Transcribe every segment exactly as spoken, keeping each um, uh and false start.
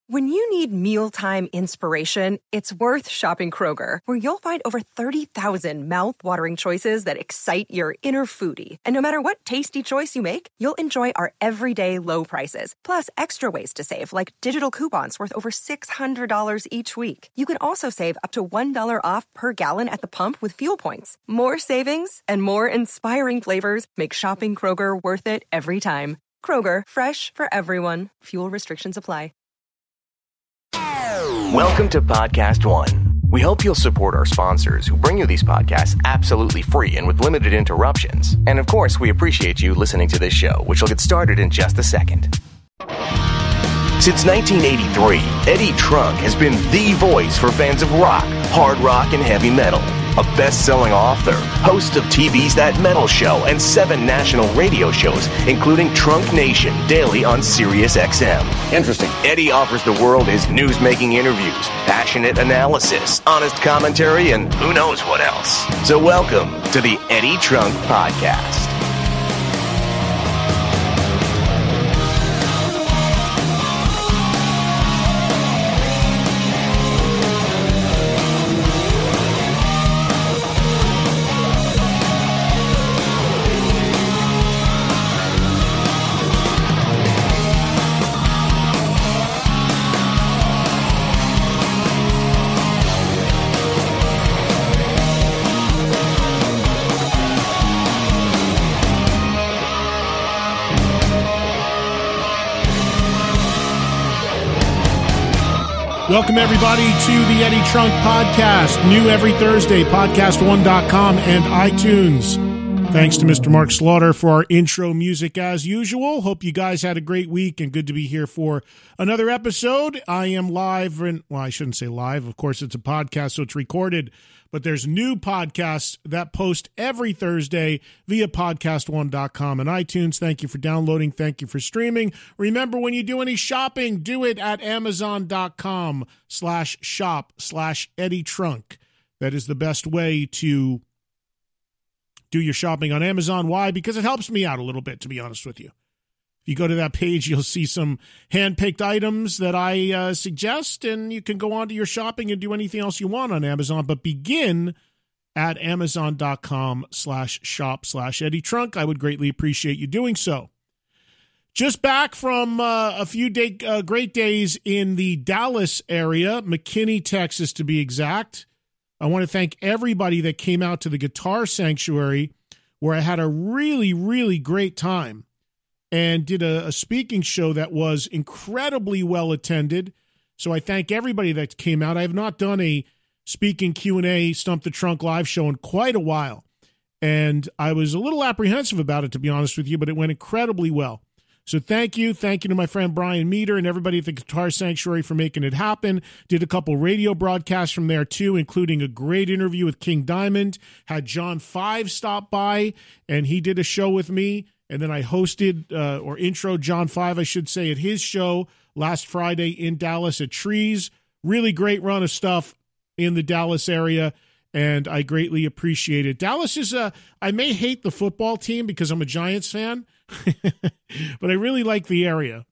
When you need mealtime inspiration, it's worth shopping Kroger, where you'll find over thirty thousand mouth-watering choices that excite your inner foodie. And no matter what tasty choice you make, you'll enjoy our everyday low prices, plus extra ways to save, like digital coupons worth over six hundred dollars each week. You can also save up to one dollar off per gallon at the pump with fuel points. More savings and more inspiring flavors make shopping Kroger worth it every time. Kroger, fresh for everyone. Fuel restrictions apply. Welcome to Podcast One. We hope you'll support our sponsors who bring you these podcasts absolutely free and with limited interruptions. And of course, we appreciate you listening to this show, which will get started in just a second. Since nineteen eighty-three, Eddie Trunk has been the voice for fans of rock, hard rock, and heavy metal. A best-selling author, host of T V's That Metal Show and seven national radio shows, including Trunk Nation, daily on Sirius X M. Interesting. Eddie offers the world his news-making interviews, passionate analysis, honest commentary, and who knows what else. So welcome to the Eddie Trunk Podcast. Welcome, everybody, to the Eddie Trunk Podcast, new every Thursday, podcast one dot com and iTunes. Thanks to Mister Mark Slaughter for our intro music as usual. Hope you guys had a great week and good to be here for another episode. I am live, and well, I shouldn't say live. Of course, it's a podcast, so it's recorded. But there's new podcasts that post every Thursday via podcast one dot com and iTunes. Thank you for downloading. Thank you for streaming. Remember, when you do any shopping, do it at amazon.com slash shop slash Eddie Trunk. That is the best way to do your shopping on Amazon. Why? Because it helps me out a little bit, to be honest with you. If you go to that page, you'll see some hand-picked items that I uh, suggest, and you can go on to your shopping and do anything else you want on Amazon. But begin at amazon.com slash shop slash Eddie Trunk. I would greatly appreciate you doing so. Just back from uh, a few day, uh, great days in the Dallas area, McKinney, Texas, to be exact. I want to thank everybody that came out to the Guitar Sanctuary, where I had a really, really great time. And did a, a speaking show that was incredibly well attended. So I thank everybody that came out. I have not done a speaking Q and A Stump the Trunk live show in quite a while. And I was a little apprehensive about it, to be honest with you, but it went incredibly well. So thank you. Thank you to my friend Brian Meter and everybody at the Guitar Sanctuary for making it happen. Did a couple radio broadcasts from there, too, including a great interview with King Diamond. Had John Five stop by, and he did a show with me. And then I hosted uh, or intro John Five, I should say, at his show last Friday in Dallas at Trees. Really great run of stuff in the Dallas area, and I greatly appreciate it. Dallas is a, I may hate the football team because I'm a Giants fan, but I really like the area.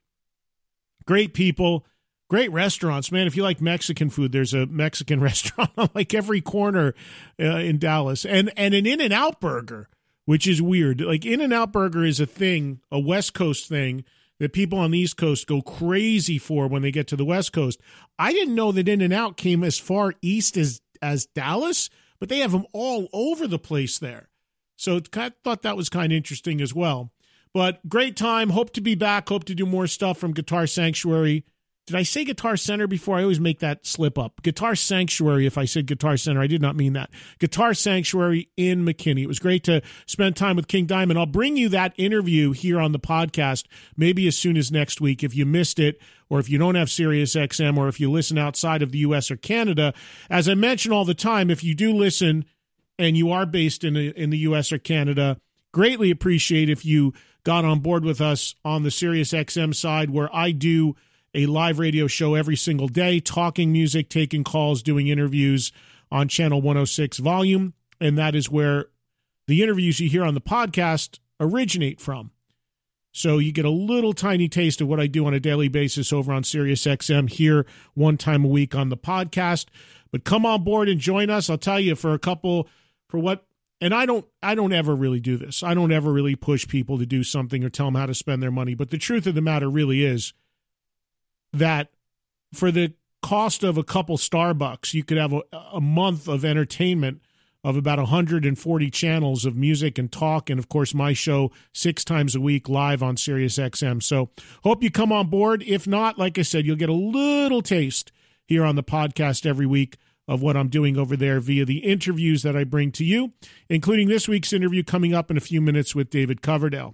Great people, great restaurants. Man, if you like Mexican food, there's a Mexican restaurant on like every corner uh, in Dallas. And, and an In-N-Out burger, which is weird. Like, In-N-Out Burger is a thing, a West Coast thing, that people on the East Coast go crazy for when they get to the West Coast. I didn't know that In-N-Out came as far east as, as Dallas, but they have them all over the place there. So I thought that was kind of interesting as well. But great time. Hope to be back. Hope to do more stuff from Guitar Sanctuary. Did I say Guitar Center before? I always make that slip up. Guitar Sanctuary, if I said Guitar Center, I did not mean that. Guitar Sanctuary in McKinney. It was great to spend time with King Diamond. I'll bring you that interview here on the podcast maybe as soon as next week. If you missed it, or if you don't have Sirius X M, or if you listen outside of the U S or Canada. As I mention all the time, if you do listen and you are based in, a, in the U S or Canada, greatly appreciate if you got on board with us on the Sirius X M side, where I do a live radio show every single day, talking music, taking calls, doing interviews on Channel one oh six Volume, and that is where the interviews you hear on the podcast originate from. So you get a little tiny taste of what I do on a daily basis over on SiriusXM here one time a week on the podcast. But come on board and join us. I'll tell you for a couple, for what, and I don't, I don't ever really do this. I don't ever really push people to do something or tell them how to spend their money. But the truth of the matter really is that for the cost of a couple Starbucks, you could have a, a month of entertainment of about one hundred forty channels of music and talk, and, of course, my show six times a week live on SiriusXM. So hope you come on board. If not, like I said, you'll get a little taste here on the podcast every week of what I'm doing over there via the interviews that I bring to you, including this week's interview coming up in a few minutes with David Coverdale.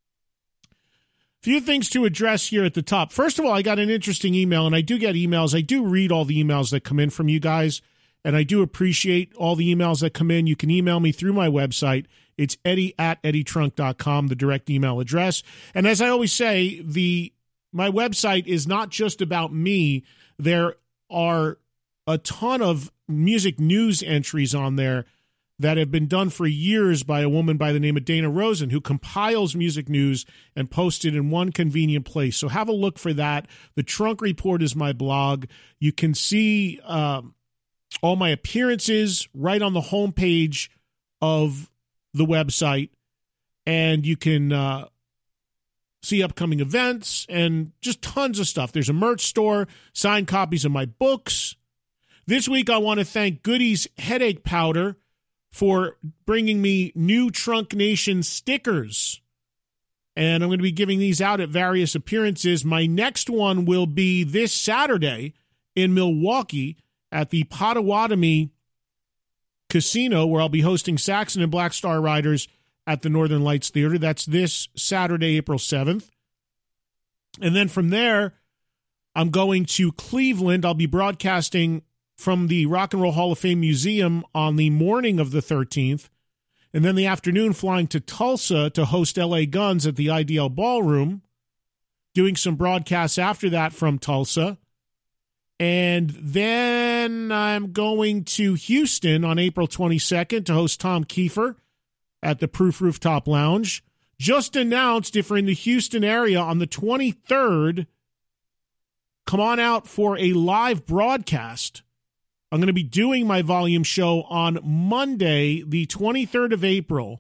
Few things to address here at the top. First of all, I got an interesting email, and I do get emails. I do read all the emails that come in from you guys, and I do appreciate all the emails that come in. You can email me through my website. It's Eddie at Eddie Trunk dot com, the direct email address. And as I always say, the my website is not just about me. There are a ton of music news entries on there that have been done for years by a woman by the name of Dana Rosen, who compiles music news and posts it in one convenient place. So have a look for that. The Trunk Report is my blog. You can see um, all my appearances right on the homepage of the website, and you can uh, see upcoming events and just tons of stuff. There's a merch store, signed copies of my books. This week, I want to thank Goody's Headache Powder for bringing me new Trunk Nation stickers. And I'm going to be giving these out at various appearances. My next one will be this Saturday in Milwaukee at the Potawatomi Casino, where I'll be hosting Saxon and Black Star Riders at the Northern Lights Theater. That's this Saturday, April seventh. And then from there, I'm going to Cleveland. I'll be broadcasting from the Rock and Roll Hall of Fame Museum on the morning of the thirteenth, and then the afternoon flying to Tulsa to host L A Guns at the I D L Ballroom, doing some broadcasts after that from Tulsa. And then I'm going to Houston on April twenty-second to host Tom Kiefer at the Proof Rooftop Lounge. Just announced, if you're in the Houston area on the twenty-third, come on out for a live broadcast. I'm going to be doing my volume show on Monday, the twenty-third of April,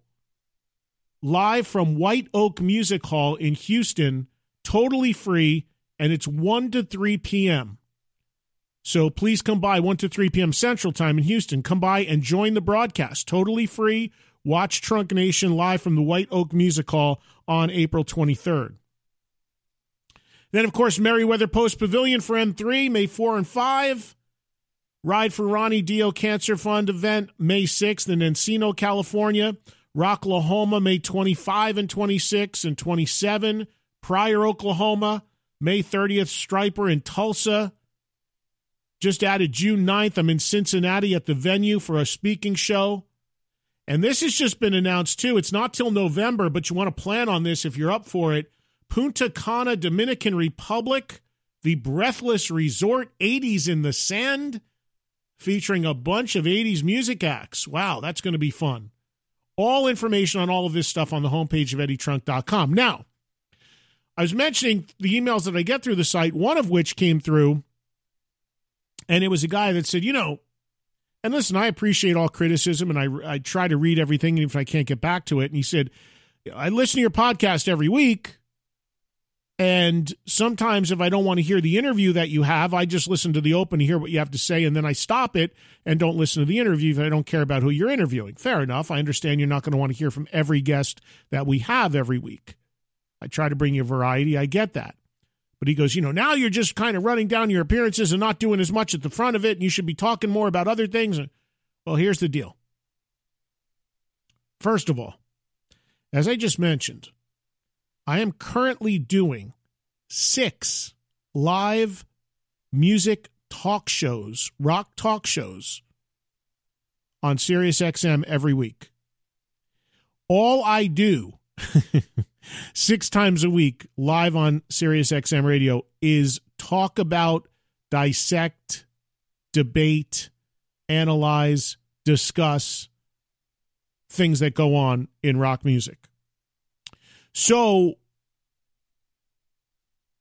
live from White Oak Music Hall in Houston, totally free, and it's one to three p.m. So please come by, one to three p.m. Central Time in Houston. Come by and join the broadcast, totally free. Watch Trunk Nation live from the White Oak Music Hall on April twenty-third. Then, of course, Merriweather Post Pavilion for M three, May fourth and fifth. Ride for Ronnie Dio Cancer Fund event, May sixth in Encino, California. Rocklahoma, May twenty-fifth and twenty-sixth and twenty-seventh. Pryor, Oklahoma, May thirtieth. Striper in Tulsa. Just added June ninth. I'm in Cincinnati at the Venue for a speaking show. And this has just been announced, too. It's not till November, but you want to plan on this if you're up for it. Punta Cana, Dominican Republic, the Breathless Resort, eighties in the Sand, featuring a bunch of eighties music acts. Wow, that's going to be fun. All information on all of this stuff on the homepage of Eddie Trunk dot com. Now, I was mentioning the emails that I get through the site, one of which came through, and it was a guy that said, you know, and listen, I appreciate all criticism, and I, I try to read everything, even if I can't get back to it. And he said, I listen to your podcast every week, and sometimes if I don't want to hear the interview that you have, I just listen to the open to hear what you have to say, and then I stop it and don't listen to the interview if I don't care about who you're interviewing. Fair enough. I understand you're not going to want to hear from every guest that we have every week. I try to bring you variety. I get that. But he goes, you know, now you're just kind of running down your appearances and not doing as much at the front of it, and you should be talking more about other things. Well, here's the deal. First of all, as I just mentioned, I am currently doing six live music talk shows, rock talk shows, on SiriusXM every week. All I do six times a week live on SiriusXM Radio is talk about, dissect, debate, analyze, discuss things that go on in rock music. So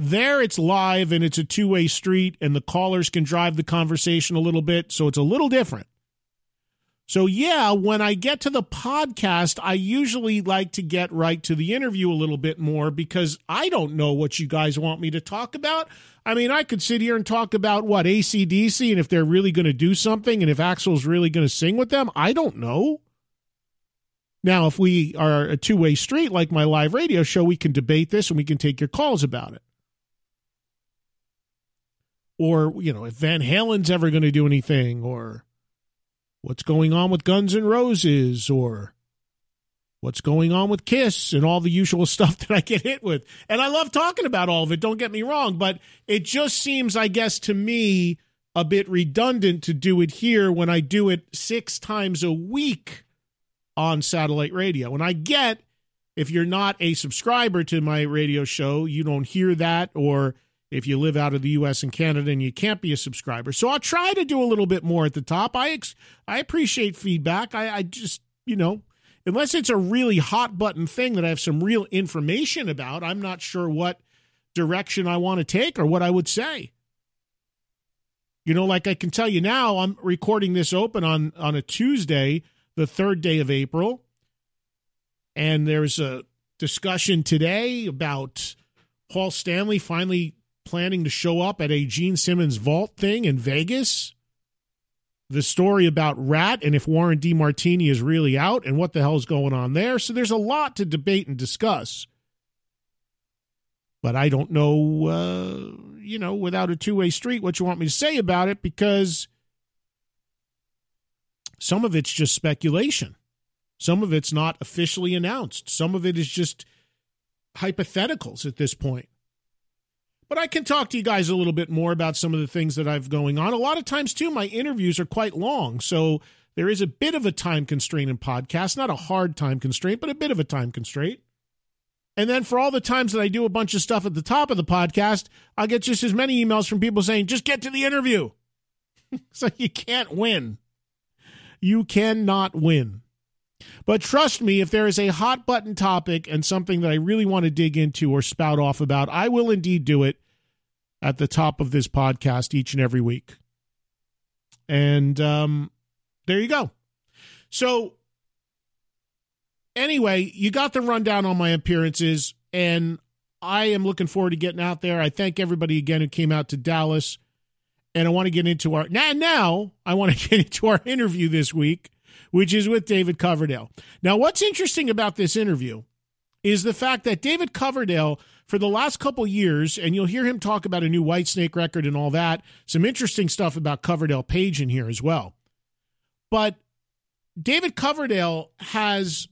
There it's live and it's a two-way street and the callers can drive the conversation a little bit, so it's a little different. So yeah, when I get to the podcast, I usually like to get right to the interview a little bit more because I don't know what you guys want me to talk about. I mean, I could sit here and talk about, what, A C D C and if they're really going to do something and if Axl's really going to sing with them. I don't know. Now, if we are a two-way street like my live radio show, we can debate this and we can take your calls about it. Or, you know, if Van Halen's ever going to do anything, or what's going on with Guns N' Roses, or what's going on with Kiss and all the usual stuff that I get hit with. And I love talking about all of it, don't get me wrong, but it just seems, I guess, to me, a bit redundant to do it here when I do it six times a week on satellite radio. And I get, if you're not a subscriber to my radio show, you don't hear that, or if you live out of the U S and Canada and you can't be a subscriber. So I'll try to do a little bit more at the top. I ex- I appreciate feedback. I, I just, you know, unless it's a really hot button thing that I have some real information about, I'm not sure what direction I want to take or what I would say. You know, like I can tell you now, I'm recording this open on, on a Tuesday, the third day of April. And there's a discussion today about Paul Stanley finally planning to show up at a Gene Simmons vault thing in Vegas. The story about Rat and if Warren DeMartini is really out and what the hell's going on there. So there's a lot to debate and discuss. But I don't know, uh, you know, without a two-way street, what you want me to say about it, because some of it's just speculation. Some of it's not officially announced. Some of it is just hypotheticals at this point. But I can talk to you guys a little bit more about some of the things that I've going on. A lot of times, too, my interviews are quite long, so there is a bit of a time constraint in podcasts. Not a hard time constraint, but a bit of a time constraint. And then for all the times that I do a bunch of stuff at the top of the podcast, I'll get just as many emails from people saying, just get to the interview. So you can't win. You cannot win. But trust me, if there is a hot button topic and something that I really want to dig into or spout off about, I will indeed do it at the top of this podcast each and every week. And um, there you go. So anyway, you got the rundown on my appearances, and I am looking forward to getting out there. I thank everybody again who came out to Dallas. And I want to get into our now, now I want to get into our interview this week, which is with David Coverdale. Now, what's interesting about this interview is the fact that David Coverdale, for the last couple years, and you'll hear him talk about a new Whitesnake record and all that, some interesting stuff about Coverdale Page in here as well. But David Coverdale has,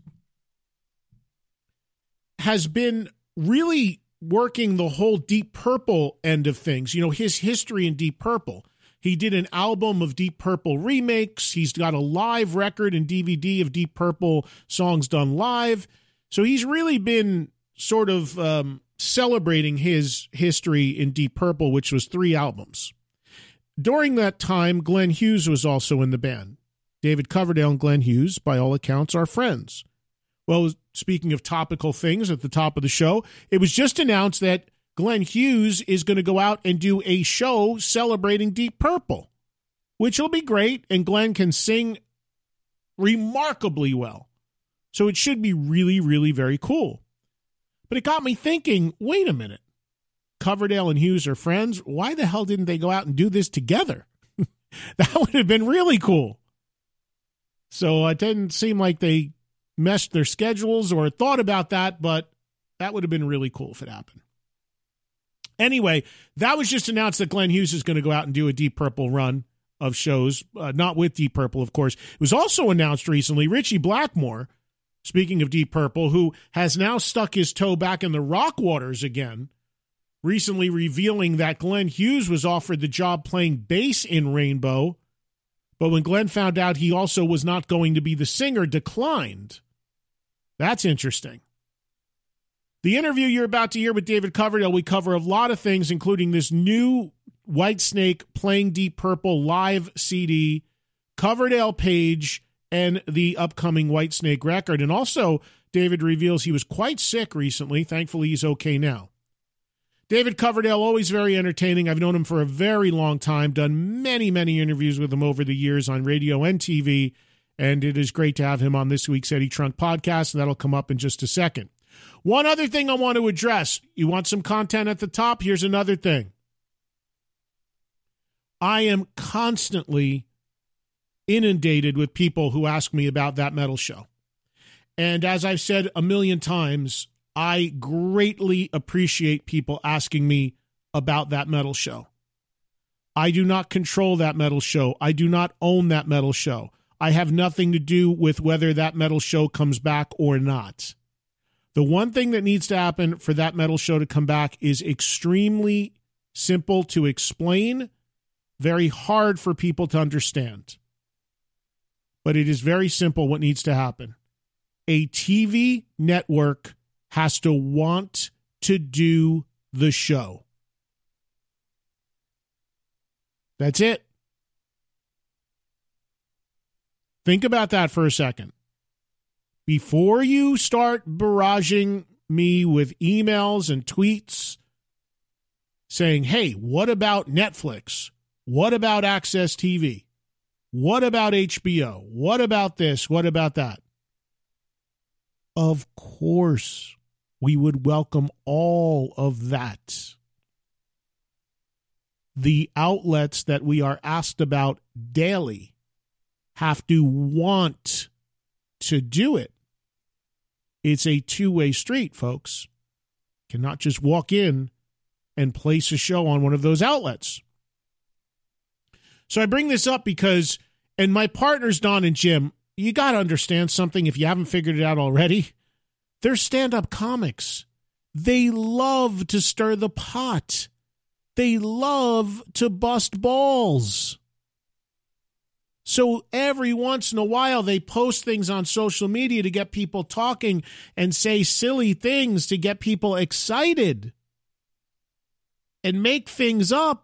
has been really working the whole Deep Purple end of things, you know, his history in Deep Purple. He did an album of Deep Purple remakes. He's got a live record and D V D of Deep Purple songs done live. So he's really been sort of um, celebrating his history in Deep Purple, which was three albums. During that time, Glenn Hughes was also in the band. David Coverdale and Glenn Hughes, by all accounts, are friends. Well, speaking of topical things at the top of the show, it was just announced that Glenn Hughes is going to go out and do a show celebrating Deep Purple, which will be great, and Glenn can sing remarkably well. So it should be really, really very cool. But it got me thinking, wait a minute. Coverdale and Hughes are friends. Why the hell didn't they go out and do this together? That would have been really cool. So it didn't seem like they meshed their schedules or thought about that, but that would have been really cool if it happened. Anyway, that was just announced that Glenn Hughes is going to go out and do a Deep Purple run of shows, uh, not with Deep Purple, of course. It was also announced recently, Richie Blackmore, speaking of Deep Purple, who has now stuck his toe back in the rock waters again, recently revealing that Glenn Hughes was offered the job playing bass in Rainbow, but when Glenn found out he also was not going to be the singer, declined. That's interesting. The interview you're about to hear with David Coverdale, we cover a lot of things, including this new Whitesnake playing Deep Purple live C D, Coverdale Page, and the upcoming Whitesnake record. And also, David reveals he was quite sick recently. Thankfully, he's okay now. David Coverdale, always very entertaining. I've known him for a very long time, done many, many interviews with him over the years on radio and T V, and it is great to have him on this week's Eddie Trunk podcast, and that'll come up in just a second. One other thing I want to address. You want some content at the top? Here's another thing. I am constantly inundated with people who ask me about That Metal Show. And as I've said a million times, I greatly appreciate people asking me about That Metal Show. I do not control That Metal Show. I do not own That Metal Show. I have nothing to do with whether That Metal Show comes back or not. The one thing that needs to happen for That Metal Show to come back is extremely simple to explain, very hard for people to understand. But it is very simple what needs to happen. A T V network has to want to do the show. That's it. Think about that for a second. Before you start barraging me with emails and tweets saying, hey, what about Netflix? What about Access T V? What about H B O? What about this? What about that? Of course, we would welcome all of that. The outlets that we are asked about daily have to want to do it. It's a two-way street, folks. You cannot just walk in and place a show on one of those outlets. So I bring this up because, and my partners, Don and Jim, you got to understand something if you haven't figured it out already. They're stand-up comics. They love to stir the pot. They love to bust balls. So every once in a while, they post things on social media to get people talking and say silly things to get people excited and make things up.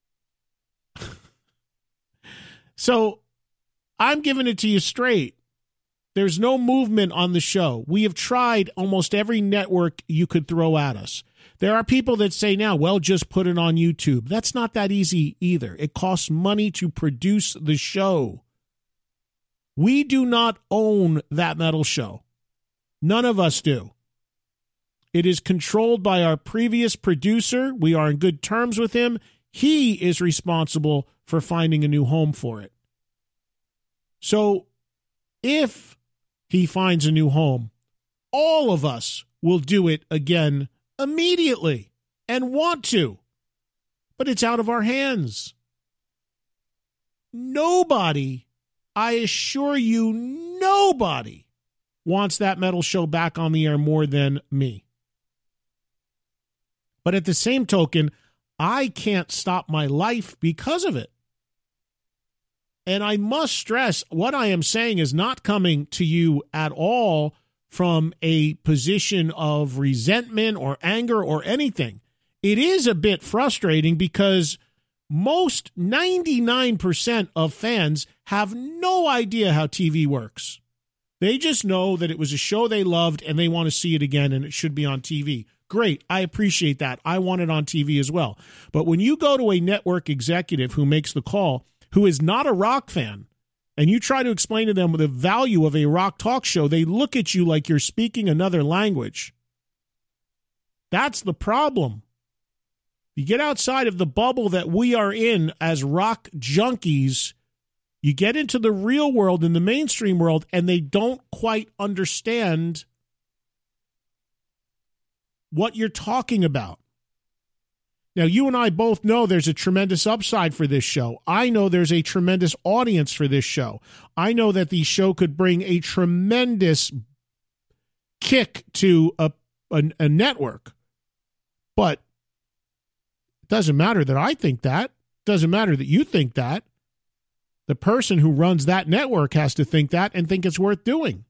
So I'm giving it to you straight. There's no movement on the show. We have tried almost every network you could throw at us. There are people that say now, well, just put it on YouTube. That's not that easy either. It costs money to produce the show. We do not own That Metal Show. None of us do. It is controlled by our previous producer. We are in good terms with him. He is responsible for finding a new home for it. So if he finds a new home, all of us will do it again immediately and want to. But it's out of our hands. Nobody, I assure you, nobody wants That Metal Show back on the air more than me. But at the same token, I can't stop my life because of it. And I must stress, what I am saying is not coming to you at all from a position of resentment or anger or anything. It is a bit frustrating because most ninety-nine percent of fans have no idea how T V works. They just know that it was a show they loved and they want to see it again and it should be on T V. Great. I appreciate that. I want it on T V as well. But when you go to a network executive who makes the call, who is not a rock fan, and you try to explain to them the value of a rock talk show, they look at you like you're speaking another language. That's the problem. You get outside of the bubble that we are in as rock junkies, you get into the real world, in the mainstream world, and they don't quite understand what you're talking about. Now, you and I both know there's a tremendous upside for this show. I know there's a tremendous audience for this show. I know that the show could bring a tremendous kick to a, a, a network. But it doesn't matter that I think that. It doesn't matter that you think that. The person who runs that network has to think that and think it's worth doing.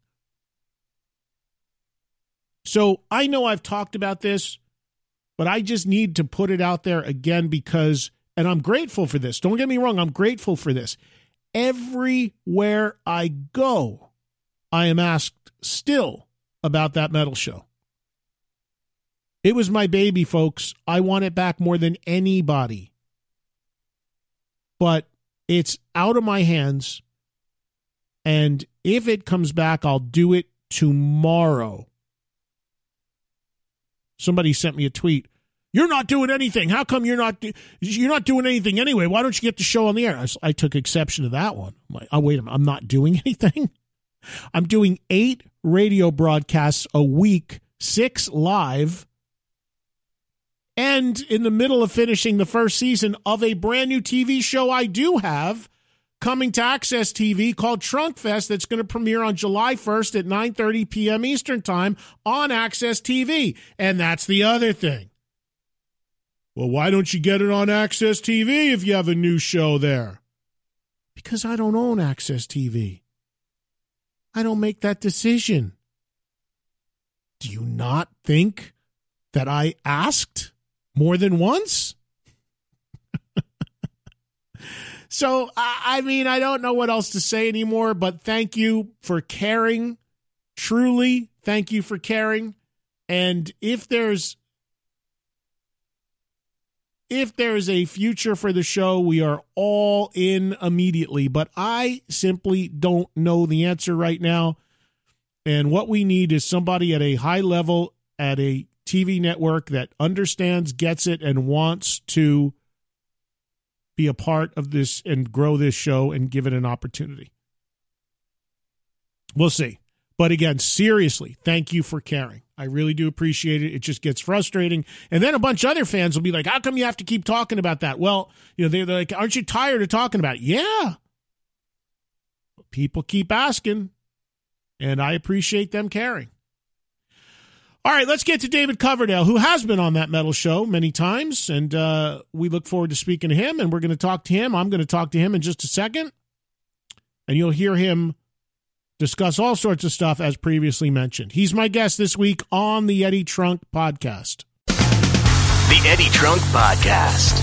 So I know I've talked about this, but I just need to put it out there again because, and I'm grateful for this. Don't get me wrong, I'm grateful for this. Everywhere I go, I am asked still about That Metal Show. It was my baby, folks. I want it back more than anybody. But it's out of my hands. And if it comes back, I'll do it tomorrow. Somebody sent me a tweet. You're not doing anything. How come you're not do- you're not doing anything anyway? Why don't you get the show on the air? I, I took exception to that one. I'm like, oh, wait a minute. I'm not doing anything. I'm doing eight radio broadcasts a week, six live, and in the middle of finishing the first season of a brand new T V show I do have coming to Access T V called Trunk Fest that's going to premiere on July first at nine thirty p.m. Eastern Time on Access T V. And that's the other thing. Well, why don't you get it on Access T V if you have a new show there? Because I don't own Access T V. I don't make that decision. Do you not think that I asked more than once? So, I mean, I don't know what else to say anymore, but thank you for caring. Truly, thank you for caring. And if there's if there's a future for the show, we are all in immediately. But I simply don't know the answer right now. And what we need is somebody at a high level at a T V network that understands, gets it, and wants to be a part of this and grow this show and give it an opportunity. We'll see. But again, seriously, thank you for caring. I really do appreciate it. It just gets frustrating. And then a bunch of other fans will be like, how come you have to keep talking about that? Well, you know, they're like, aren't you tired of talking about it? Yeah. People keep asking, and I appreciate them caring. All right, let's get to David Coverdale, who has been on That Metal Show many times, and uh, we look forward to speaking to him, and we're going to talk to him. I'm going to talk to him in just a second, and you'll hear him discuss all sorts of stuff as previously mentioned. He's my guest this week on the Eddie Trunk Podcast. The Eddie Trunk Podcast.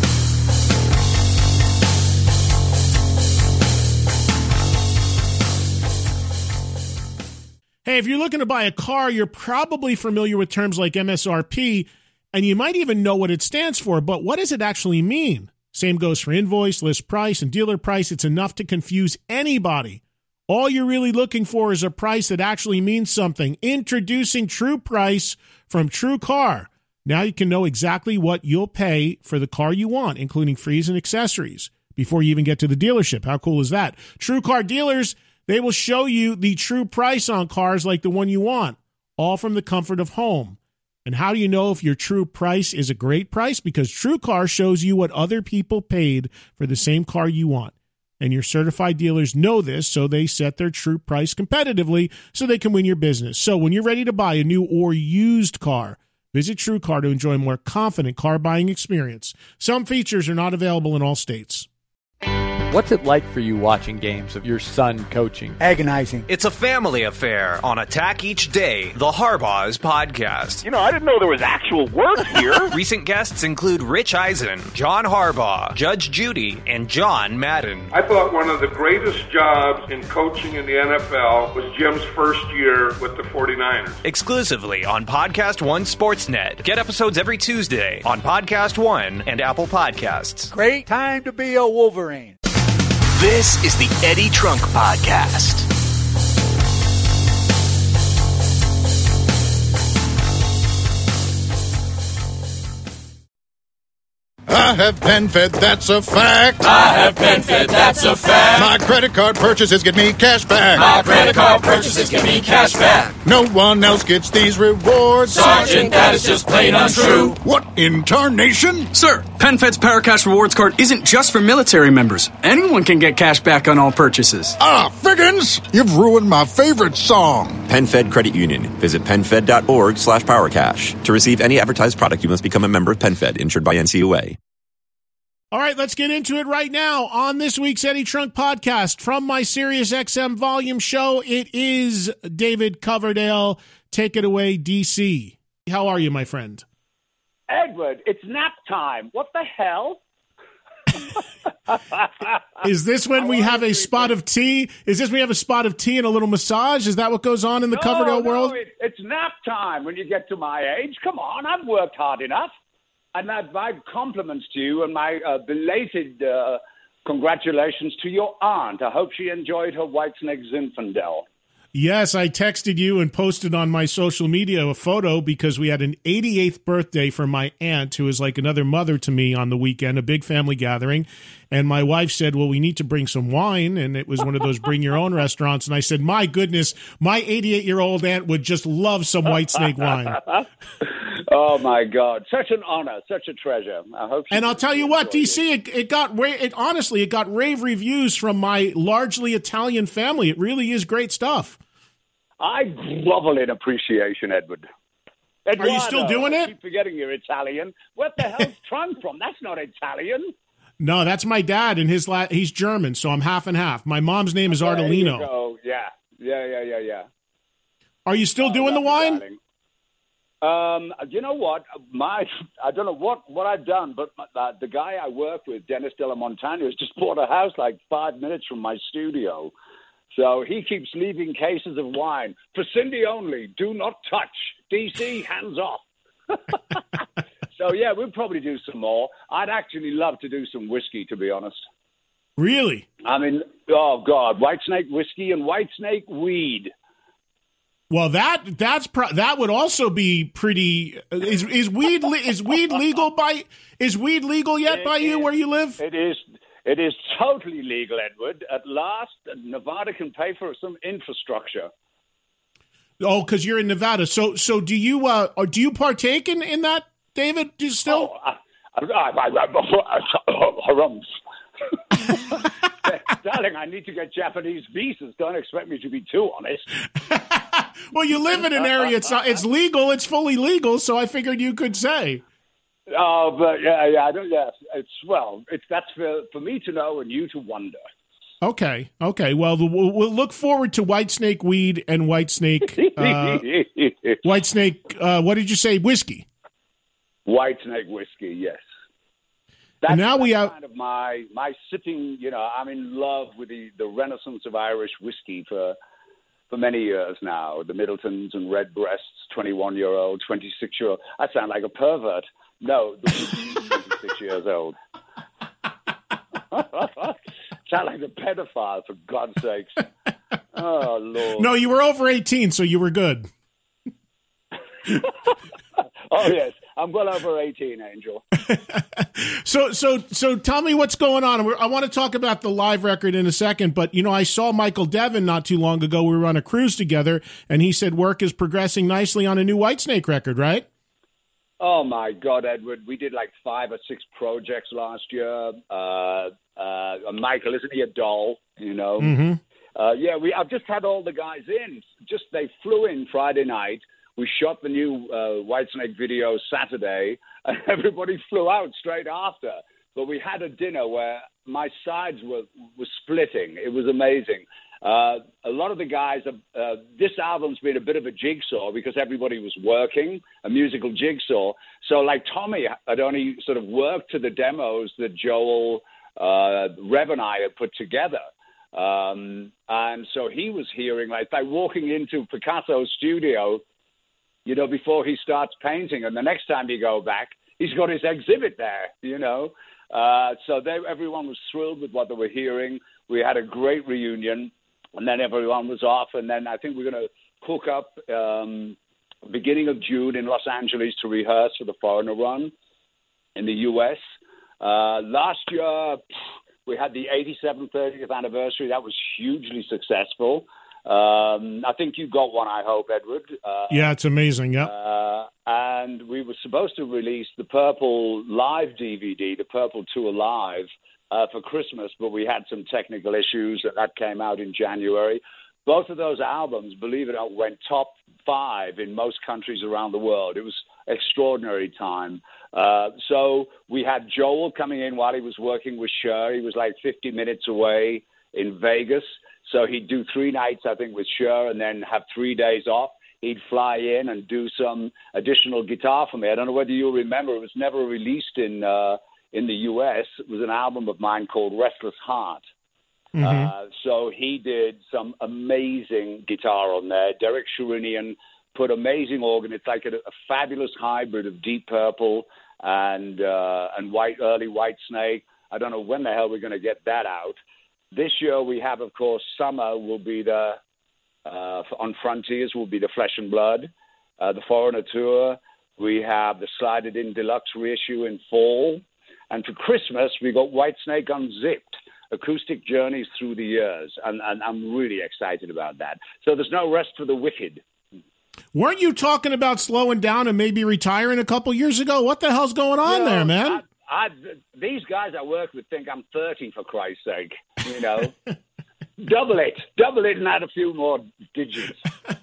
Hey, if you're looking to buy a car, you're probably familiar with terms like M S R P, and you might even know what it stands for, but what does it actually mean? Same goes for invoice, list price, and dealer price. It's enough to confuse anybody. All you're really looking for is a price that actually means something. Introducing True Price from True Car. Now you can know exactly what you'll pay for the car you want, including fees and accessories, before you even get to the dealership. How cool is that? True Car dealers, they will show you the true price on cars like the one you want, all from the comfort of home. And how do you know if your true price is a great price? Because True Car shows you what other people paid for the same car you want. And your certified dealers know this, so they set their true price competitively so they can win your business. So when you're ready to buy a new or used car, visit True Car to enjoy a more confident car buying experience. Some features are not available in all states. What's it like for you watching games of your son coaching? Agonizing. It's a family affair on Attack Each Day, the Harbaugh's podcast. You know, I didn't know there was actual work here. Recent guests include Rich Eisen, John Harbaugh, Judge Judy, and John Madden. I thought one of the greatest jobs in coaching in the N F L was Jim's first year with the forty-niners. Exclusively on Podcast One Sportsnet. Get episodes every Tuesday on Podcast One and Apple Podcasts. Great time to be a Wolverine. This is the Eddie Trunk Podcast. I have PenFed, that's a fact. I have PenFed, that's a fact. My credit card purchases get me cash back. My credit card purchases get me cash back. No one else gets these rewards. Sergeant, that is just plain untrue. What in tarnation? Sir, PenFed's Paracash Rewards Card isn't just for military members. Anyone can get cash back on all purchases. Ah, Figgins, you've ruined my favorite song. PenFed Credit Union. Visit PenFed.org slash PowerCash. To receive any advertised product, you must become a member of PenFed, insured by N C U A. All right, let's get into it right now on this week's Eddie Trunk Podcast. From my Sirius X M volume show, it is David Coverdale. Take it away, D C. How are you, my friend? Edward, it's nap time. What the hell? Is this when we have a spot of tea? Is this when we have a spot of tea and a little massage? Is that what goes on in the no, Coverdale no, world? It, it's nap time when you get to my age. Come on, I've worked hard enough. And I'd my compliments to you and my uh, belated uh, congratulations to your aunt. I hope she enjoyed her Whitesnake Zinfandel. Yes, I texted you and posted on my social media a photo because we had an eighty-eighth birthday for my aunt, who is like another mother to me, on the weekend, a big family gathering. And my wife said, well, we need to bring some wine. And it was one of those bring your own restaurants. And I said, my goodness, my eighty-eight-year-old aunt would just love some Whitesnake wine. Oh, my God. Such an honor, such a treasure. I hope. And I'll tell you what, D C, it, it got, it, honestly, it got rave reviews from my largely Italian family. It really is great stuff. I grovel in appreciation, Edward. Eduardo, Are you still doing I it? keep forgetting you're Italian. What the hell's Trunk from? That's not Italian. No, that's my dad, and his la- he's German, so I'm half and half. My mom's name is There you Ardolino. go. Yeah, yeah, yeah, yeah, yeah. Are you still Oh, doing the wine? darling. Um, you know what? My I don't know what, what I've done, but my, uh, the guy I work with, Dennis Della Montagna, has just bought a house like five minutes from my studio. So he keeps leaving cases of wine. For Cindy only, do not touch. D C, hands off. So, yeah, we'll probably do some more. I'd actually love to do some whiskey, to be honest. Really? I mean, oh, God, Whitesnake whiskey and Whitesnake weed. Well, that that's pro- that would also be pretty. Is is weed le- is weed legal by is weed legal yet It by you is- where you live? It is. It is totally legal, Edward. At last, Nevada can pay for some infrastructure. Oh, because you're in Nevada. So so do you uh or do you partake in, in that, David? Do you still? Oh, I, I, I, I, harums. Darling, I need to get Japanese visas. Don't expect me to be too honest. Well, you live in an area. It's not, it's legal. It's fully legal. So I figured you could say. Oh, but yeah, yeah, I don't. Yeah, it's well, it's that's for for me to know and you to wonder. Okay, okay. Well, the, we'll, we'll look forward to Whitesnake weed and Whitesnake uh, Whitesnake. Uh, what did you say? Whiskey. Whitesnake whiskey. Yes. That's, and now we that's have kind of my my sitting. You know, I'm in love with the the renaissance of Irish whiskey for. For many years now, the Middletons and Redbreasts, twenty-one-year-old, twenty-six-year-old. I sound like a pervert. No, twenty-six years old. Sound like a pedophile, for God's sakes. Oh, Lord. No, you were over eighteen, so you were good. Oh, yes. I'm well over eighteen, Angel. so, so, so tell me what's going on. We're, I want to talk about the live record in a second, but, you know, I saw Michael Devin not too long ago. We were on a cruise together, and he said work is progressing nicely on a new Whitesnake record, right? Oh, my God, Edward. We did like five or six projects last year. Uh, uh, Michael, isn't he a doll, you know? Mm-hmm. Uh, yeah, we. I've just had all the guys in. Just they flew in Friday night. We shot the new uh, Whitesnake video Saturday, and everybody flew out straight after. But we had a dinner where my sides were, were splitting. It was amazing. Uh, a lot of the guys, uh, uh, this album's been a bit of a jigsaw because everybody was working, a musical jigsaw. So like Tommy had only sort of worked to the demos that Joel, uh, Rev and I had put together. Um, and so he was hearing, like, by walking into Picasso's studio, you know, before he starts painting. And the next time you go back, he's got his exhibit there, you know. Uh, so they, everyone was thrilled with what they were hearing. We had a great reunion, and then everyone was off. And then I think we're going to hook up um, beginning of June in Los Angeles to rehearse for the Foreigner run in the U S. Uh, last year, we had the eighty-seventh, thirtieth anniversary. That was hugely successful. Um, I think you got one, I hope, Edward. Uh, yeah, it's amazing, yeah. Uh, and we were supposed to release the Purple Live D V D, the Purple Tour Live, uh, for Christmas, but we had some technical issues, and that came out in January. Both of those albums, believe it or not, went top five in most countries around the world. It was extraordinary time. Uh, so we had Joel coming in while he was working with Cher. He was like fifty minutes away in Vegas. So he'd do three nights, I think, with Cher and then have three days off. He'd fly in and do some additional guitar for me. I don't know whether you remember. It was never released in uh, in the U S was an album of mine called Restless Heart. Mm-hmm. Uh, so he did some amazing guitar on there. Derek Sherinian put amazing organ. It's like a, a fabulous hybrid of Deep Purple and uh, and white early Whitesnake. I don't know when the hell we're going to get that out. This year we have, of course, summer will be the uh, on Frontiers will be the Flesh and Blood, uh, the Foreigner Tour. We have the Slide It In Deluxe reissue in fall. And for Christmas, we got Whitesnake Unzipped, acoustic journeys through the years. And, and I'm really excited about that. So there's no rest for the wicked. Weren't you talking about slowing down and maybe retiring a couple years ago? What the hell's going on you know, there, man? I, I, these guys I work with think I'm thirty, for Christ's sake. You know, double it, double it and add a few more digits.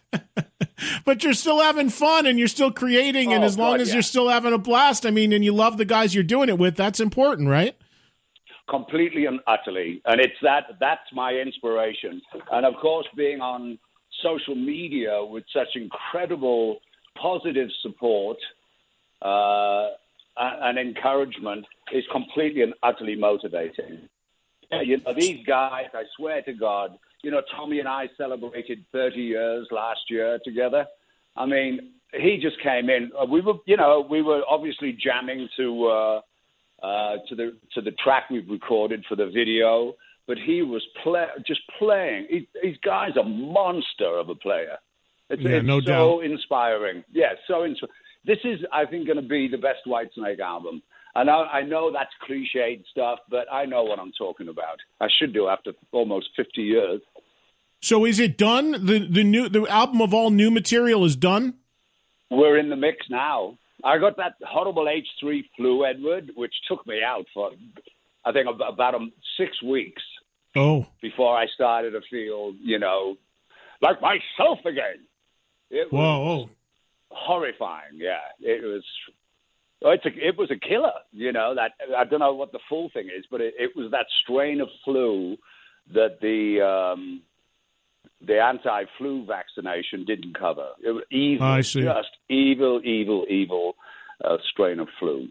But you're still having fun and you're still creating. And oh, as long God, as yeah. you're still having a blast, I mean, and you love the guys you're doing it with, that's important, right? Completely and utterly. And it's that, that's my inspiration. And of course, being on social media with such incredible positive support uh, and encouragement is completely and utterly motivating. Yeah, you know, these guys, I swear to God, you know, Tommy and I celebrated thirty years last year together. I mean, he just came in. We were, you know, we were obviously jamming to uh, uh, to the to the track we've recorded for the video, but he was play, just playing. He, these guys are a monster of a player. It's, yeah, it's no so doubt. inspiring. Yeah, so inspiring. This is, I think, going to be the best Whitesnake album. And I, I know that's cliched stuff, but I know what I'm talking about. I should do after almost fifty years. So is it done? The the new the album of all new material is done? We're in the mix now. I got that horrible H three flu, Edward, which took me out for, I think, about um, six weeks. Oh. Before I started to feel, you know, like myself again. It was Whoa. horrifying, yeah. It was... It's a, it was a killer, you know. That I don't know what the full thing is, but it, it was that strain of flu that the um, the anti-flu vaccination didn't cover. It was evil, I see. Just evil, evil, evil uh, strain of flu.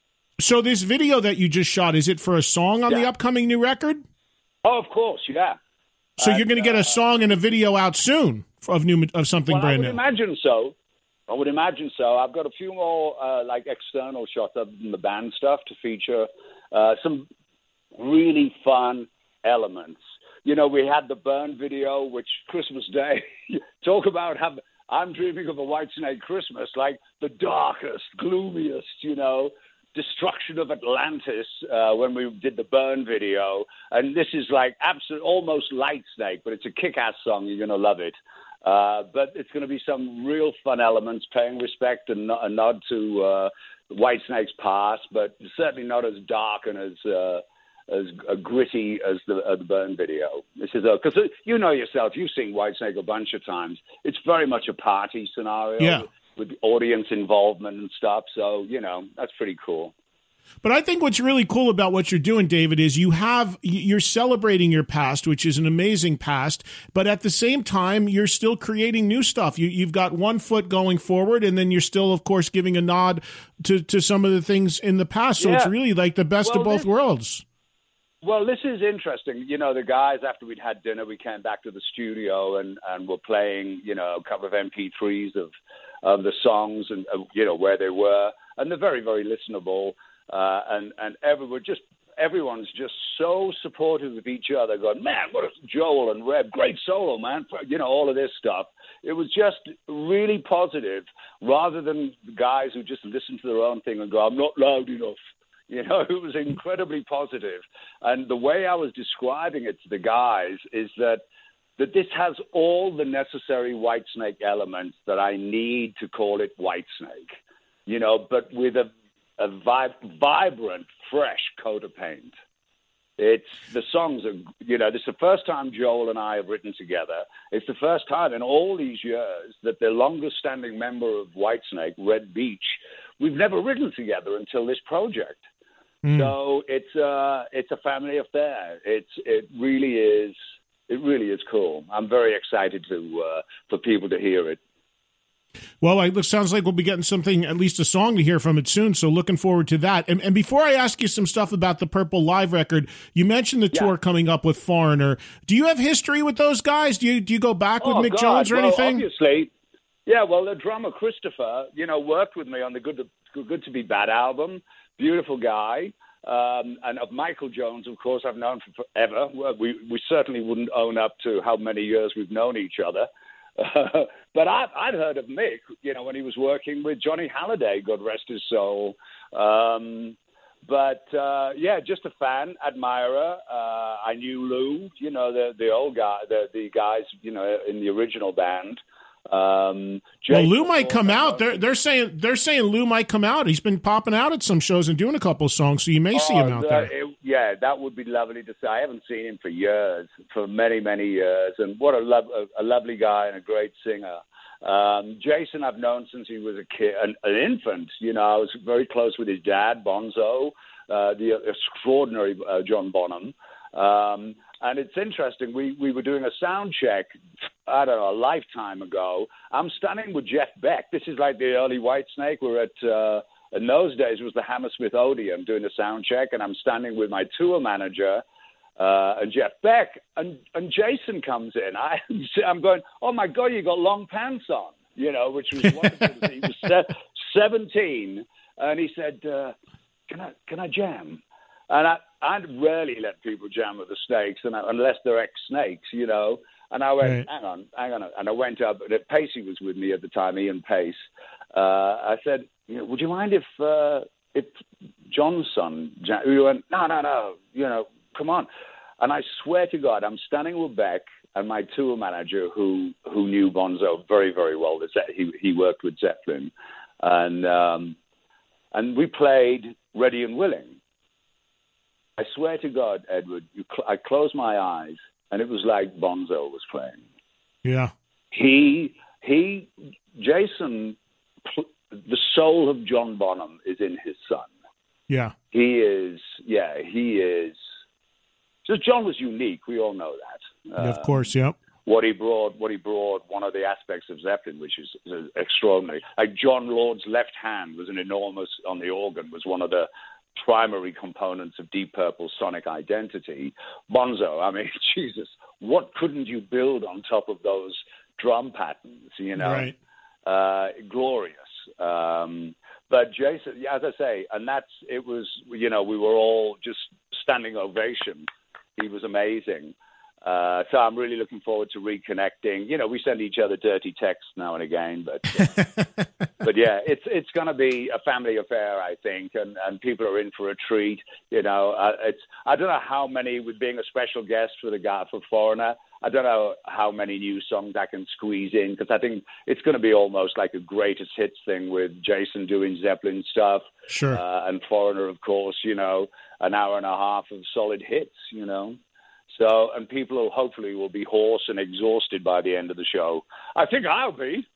So this video that you just shot, is it for a song on yeah. the upcoming new record? Oh, of course, yeah. So and, you're going to get a song and a video out soon of new of something well, brand I would new. Imagine so. I would imagine so. I've got a few more uh, like external shots other than the band stuff to feature uh, some really fun elements. You know, we had the Burn video, which Christmas Day, talk about have, I'm dreaming of a Whitesnake Christmas, like the darkest, gloomiest, you know, destruction of Atlantis uh, when we did the Burn video. And this is like absolute, almost Light Snake, but it's a kick-ass song. You're going to love it. Uh, but it's going to be some real fun elements, paying respect and a nod to uh, Whitesnake's past, but certainly not as dark and as uh, as uh, gritty as the, uh, the Burn video. This is because uh, you know yourself, you've seen Whitesnake a bunch of times. It's very much a party scenario yeah. with, with audience involvement and stuff. So you know that's pretty cool. But I think what's really cool about what you're doing, David, is you have you're celebrating your past, which is an amazing past. But at the same time, you're still creating new stuff. You, you've got one foot going forward, and then you're still, of course, giving a nod to, to some of the things in the past. So yeah. it's really like the best well, of both this, worlds. Well, this is interesting. You know, the guys, after we'd had dinner, we came back to the studio and, and were playing, you know, a couple of M P threes of, of the songs and, uh, you know, where they were. And they're very, very listenable. Uh, and and everyone just everyone's just so supportive of each other. Going, man, what a Joel and Reb, great solo, man. You know, all of this stuff. It was just really positive, rather than guys who just listen to their own thing and go, I'm not loud enough. You know, it was incredibly positive. And the way I was describing it to the guys is that that this has all the necessary Whitesnake elements that I need to call it Whitesnake. You know, but with a a vib- vibrant, fresh coat of paint. It's the songs are, you know, this is the first time Joel and I have written together. It's the first time in all these years that the longest standing member of Whitesnake, Red Beach, we've never written together until this project. Mm. So it's uh, it's a family affair. It's it really is it really is cool. I'm very excited to uh, for people to hear it. Well, it sounds like we'll be getting something, at least a song to hear from it soon, so looking forward to that. And, and before I ask you some stuff about the Purple Live record, you mentioned the tour yeah. coming up with Foreigner. Do you have history with those guys? Do you do you go back oh, with Mick God. Jones or well, anything? Obviously, yeah, well, the drummer Christopher, you know, worked with me on the Good to, Good to Be Bad album. Beautiful guy. Um, and of Michael Jones, of course, I've known for forever. We, we certainly wouldn't own up to how many years we've known each other. Uh, but I've, I'd heard of Mick, you know, when he was working with Johnny Halliday, God rest his soul. Um, but, uh, yeah, just a fan, admirer. Uh, I knew Lou, you know, the, the old guy, the, the guys, you know, in the original band. Um, well, Lou might come out. They're they're saying they're saying Lou might come out. He's been popping out at some shows and doing a couple of songs, so you may oh, see him out the, there. It, yeah, that would be lovely to see. I haven't seen him for years, for many many years, and what a, lo- a, a lovely guy and a great singer. Um, Jason, I've known since he was a kid, an, an infant. You know, I was very close with his dad, Bonzo, uh, the extraordinary uh, John Bonham. Um, And it's interesting, we, we were doing a sound check, I don't know, a lifetime ago. I'm standing with Jeff Beck. This is like the early Whitesnake. We're at, uh, in those days, it was the Hammersmith Odeon doing a sound check, and I'm standing with my tour manager uh, and Jeff Beck, and, and Jason comes in. I, I'm going, oh, my God, you got long pants on, you know, which was wonderful. He was seventeen, and he said, uh, can I can I jam? And I, I'd rarely let people jam with the Snakes, and I, unless they're ex-Snakes, you know. And I went, right. hang on, hang on. And I went up, and Pacey was with me at the time, Ian Pace. Uh, I said, you know, would you mind if uh, if John's son jam? He went, no, no, no, you know, come on. And I swear to God, I'm standing with Beck and my tour manager, who who knew Bonzo very, very well. He he worked with Zeppelin, and um, and we played Ready and Willing. I swear to God, Edward, you cl- I closed my eyes, and it was like Bonzo was playing. Yeah. He, he, Jason, the soul of John Bonham is in his son. Yeah. He is, yeah, he is. So John was unique. We all know that. Yeah, of course, yeah. What he brought, what he brought, one of the aspects of Zeppelin, which is, is extraordinary. Like John Lord's left hand was an enormous, on the organ, was one of the primary components of Deep Purple's sonic identity. Bonzo, I mean, Jesus, what couldn't you build on top of those drum patterns, you know? Right. Uh, glorious. Um, but Jason, as I say, and that's, it was, you know, we were all just standing ovation. He was amazing. Uh, so I'm really looking forward to reconnecting. You know, we send each other dirty texts now and again, but uh, but yeah, it's it's going to be a family affair, I think, and, and people are in for a treat. You know, uh, it's I don't know how many, with being a special guest for the guy for Foreigner, I don't know how many new songs I can squeeze in, because I think it's going to be almost like a greatest hits thing with Jason doing Zeppelin stuff, sure, uh, and Foreigner, of course. You know, an hour and a half of solid hits. You know. So, and people will hopefully will be hoarse and exhausted by the end of the show. I think I'll be.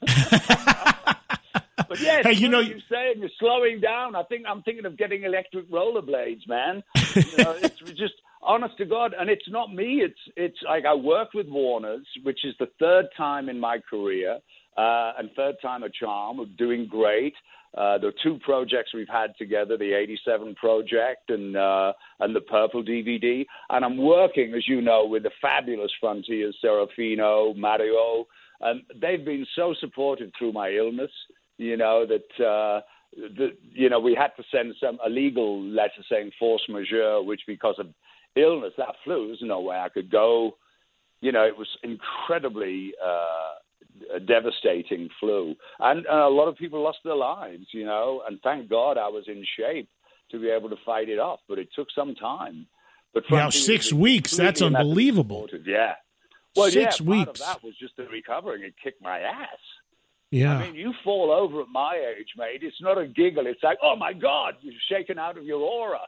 But yeah, hey, you know, you're saying you're slowing down. I think I'm thinking of getting electric rollerblades, man. You know, it's just honest to God, and it's not me. It's it's like I work with Warner's, which is the third time in my career, uh, and third time a charm. We're doing great. Uh, the two projects we've had together, the eighty-seven project and uh, and the Purple D V D. And I'm working, as you know, with the fabulous Frontiers, Serafino, Mario. And they've been so supportive through my illness, you know, that, uh, the, you know, we had to send some a legal letter saying force majeure, which because of illness, that flu, there's no way I could go. You know, it was incredibly... Uh, a devastating flu, and uh, a lot of people lost their lives, you know, and thank God I was in shape to be able to fight it off, but it took some time. But now six weeks, that's unbelievable. Yeah. Well, six yeah, weeks. Part of that was just the recovering. It kicked my ass. Yeah. I mean, you fall over at my age, mate. It's not a giggle. It's like, oh, my God, you're shaken out of your aura.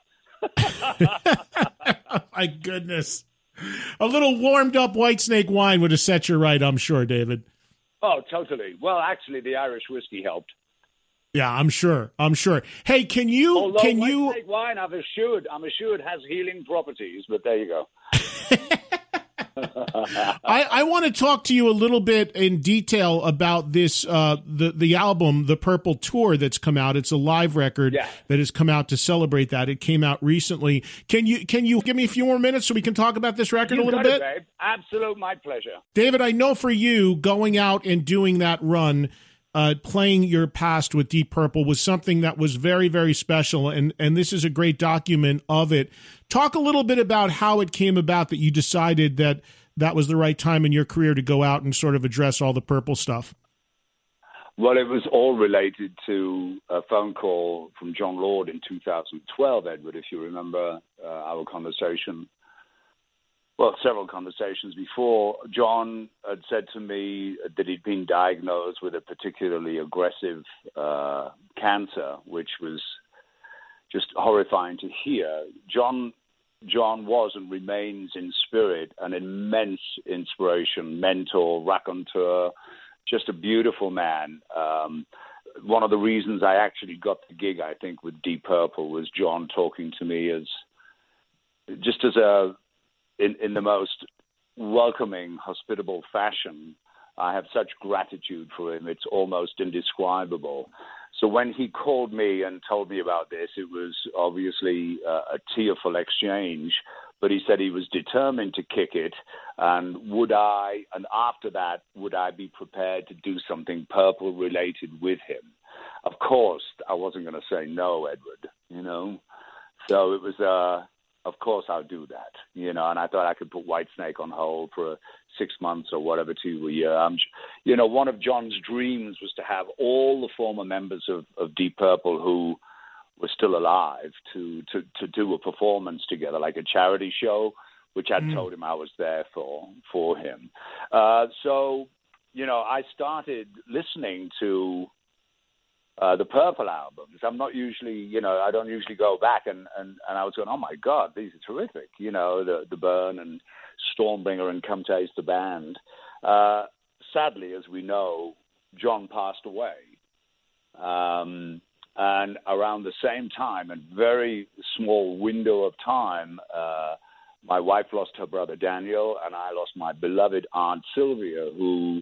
My goodness. A little warmed up Whitesnake wine would have set you right, I'm sure, David. Oh, totally. Well, actually, the Irish whiskey helped. Yeah, I'm sure. I'm sure. Hey, can you? Although can White you? Snake wine, I'm assured, I'm assured has healing properties. But there you go. I, I want to talk to you a little bit in detail about this, uh, the, the album, The Purple Tour, that's come out. It's a live record yeah. that has come out to celebrate that. It came out recently. Can you can you give me a few more minutes so we can talk about this record you a little got bit? It, babe. Absolute, my pleasure. David, I know for you, going out and doing that run, Uh, playing your past with Deep Purple was something that was very, very special, and, and this is a great document of it. Talk a little bit about how it came about that you decided that that was the right time in your career to go out and sort of address all the Purple stuff. Well, it was all related to a phone call from Jon Lord in two thousand twelve, Edward, if you remember uh, our conversation. Well, several conversations before, John had said to me that he'd been diagnosed with a particularly aggressive uh, cancer, which was just horrifying to hear. John, John was and remains in spirit an immense inspiration, mentor, raconteur, just a beautiful man. Um, one of the reasons I actually got the gig, I think, with Deep Purple was John talking to me as just as a In, in the most welcoming, hospitable fashion. I have such gratitude for him. It's almost indescribable. So when he called me and told me about this, it was obviously uh, a tearful exchange, but he said he was determined to kick it. And would I, and after that, would I be prepared to do something Purple related with him? Of course, I wasn't going to say no, Edward, you know? So it was, uh, of course I'll do that, you know, and I thought I could put Whitesnake on hold for six months or whatever to a year. Um, you know, one of John's dreams was to have all the former members of, of Deep Purple who were still alive to, to, to do a performance together, like a charity show, which I mm. told him I was there for, for him. Uh, so, you know, I started listening to Uh, the Purple albums. I'm not usually, you know, I don't usually go back and, and, and I was going, oh my God, these are terrific. You know, the, the Burn and Stormbringer and Come Taste the Band. Uh, sadly, as we know, John passed away. Um, and around the same time, a very small window of time, uh, my wife lost her brother Daniel and I lost my beloved Aunt Sylvia, who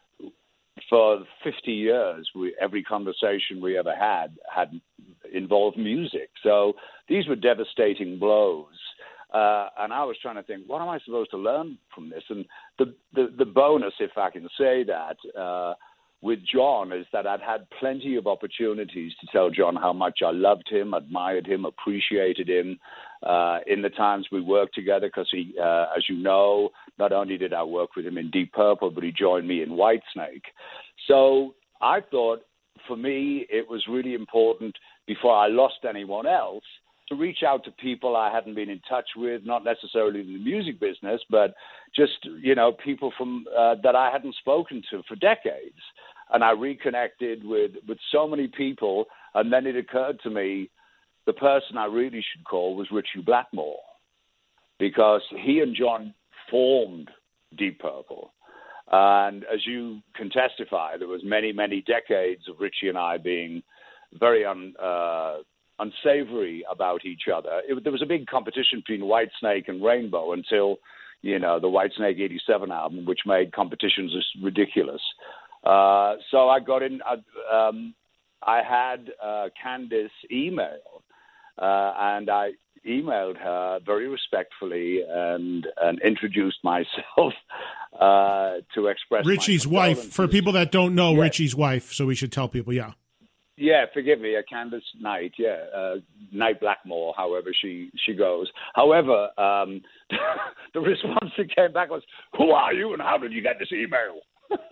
for fifty years, we, every conversation we ever had had involved music. So these were devastating blows. Uh, and I was trying to think, what am I supposed to learn from this? And the, the, the bonus, if I can say that, uh, with John is that I'd had plenty of opportunities to tell John how much I loved him, admired him, appreciated him uh, in the times we worked together because he, uh, as you know, not only did I work with him in Deep Purple, but he joined me in Whitesnake. So I thought for me it was really important before I lost anyone else to reach out to people I hadn't been in touch with, not necessarily in the music business, but just, you know, people from uh, that I hadn't spoken to for decades. And I reconnected with, with so many people, and then it occurred to me the person I really should call was Ritchie Blackmore, because he and John formed Deep Purple. And as you can testify, there was many, many decades of Ritchie and I being very un, uh, unsavory about each other. It, there was a big competition between Whitesnake and Rainbow until, you know, the Whitesnake eighty-seven album, which made competitions just ridiculous. Uh, so I got in, uh, um, I had uh, Candice email, uh, and I emailed her very respectfully and, and introduced myself uh, to express Ritchie's wife, for people that don't know, yeah. Ritchie's wife, so we should tell people, yeah. Yeah, forgive me, uh, Candice Knight, yeah, uh, Knight Blackmore, however she, she goes. However, um, the response that came back was, who are you and how did you get this email?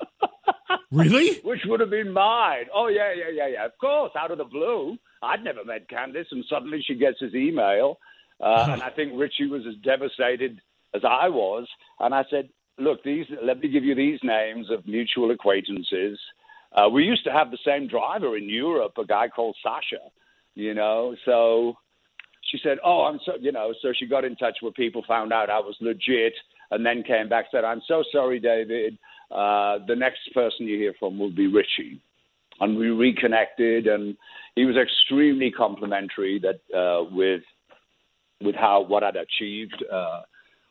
Really? Which would have been mine. Oh, yeah, yeah, yeah, yeah. Of course, out of the blue. I'd never met Candice, and suddenly she gets his email. Uh, and I think Ritchie was as devastated as I was. And I said, look, these. let me give you these names of mutual acquaintances. Uh, we used to have the same driver in Europe, a guy called Sasha, you know. So she said, oh, I'm so, you know, so she got in touch with people, found out I was legit, and then came back, said, I'm so sorry, David. Uh, the next person you hear from will be Ritchie. And we reconnected, and he was extremely complimentary that uh, with with how what I'd achieved uh,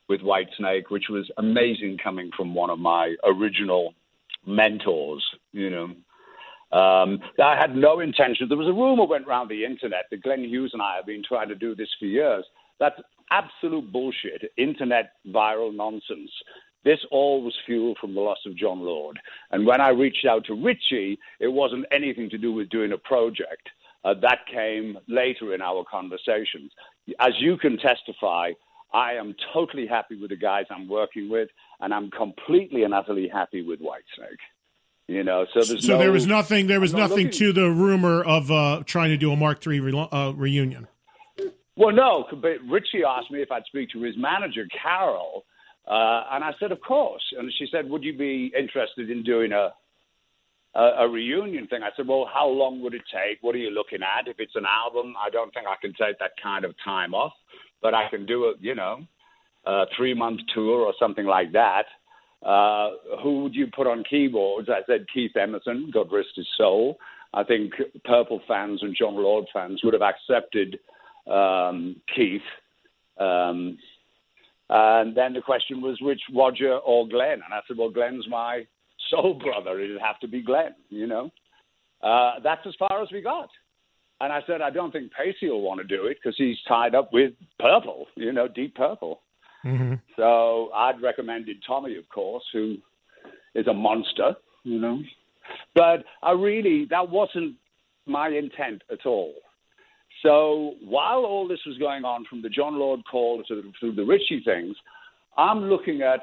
with Whitesnake, which was amazing coming from one of my original mentors, you know. Um, I had no intention. There was a rumor went around the internet that Glenn Hughes and I have been trying to do this for years. That's absolute bullshit, internet viral nonsense. This all was fueled from the loss of Jon Lord. And when I reached out to Richie, it wasn't anything to do with doing a project. Uh, that came later in our conversations. As you can testify, I am totally happy with the guys I'm working with, and I'm completely and utterly happy with Whitesnake. You know, so there's so no, there was nothing. There was nothing looking, to the rumor of uh, trying to do a Mark three re- uh, reunion. Well, no, but Richie asked me if I'd speak to his manager, Carol, uh, and I said, of course. And she said, would you be interested in doing a, a a reunion thing? I said, well, how long would it take? What are you looking at? If it's an album, I don't think I can take that kind of time off, but I can do a, you know, a three-month tour or something like that. Uh, who would you put on keyboards? I said Keith Emerson, God rest his soul. I think Purple fans and Jon Lord fans would have accepted um, Keith. Um, and then the question was, which Roger or Glenn? And I said, well, Glenn's my soul brother. It'd have to be Glenn, you know. Uh, that's as far as we got. And I said, I don't think Pacey will want to do it because he's tied up with Purple, you know, Deep Purple. Mm-hmm. So I'd recommended Tommy, of course, who is a monster, you know. But I really, that wasn't my intent at all. So while all this was going on, from the Jon Lord call to the, through the Richie things, I'm looking at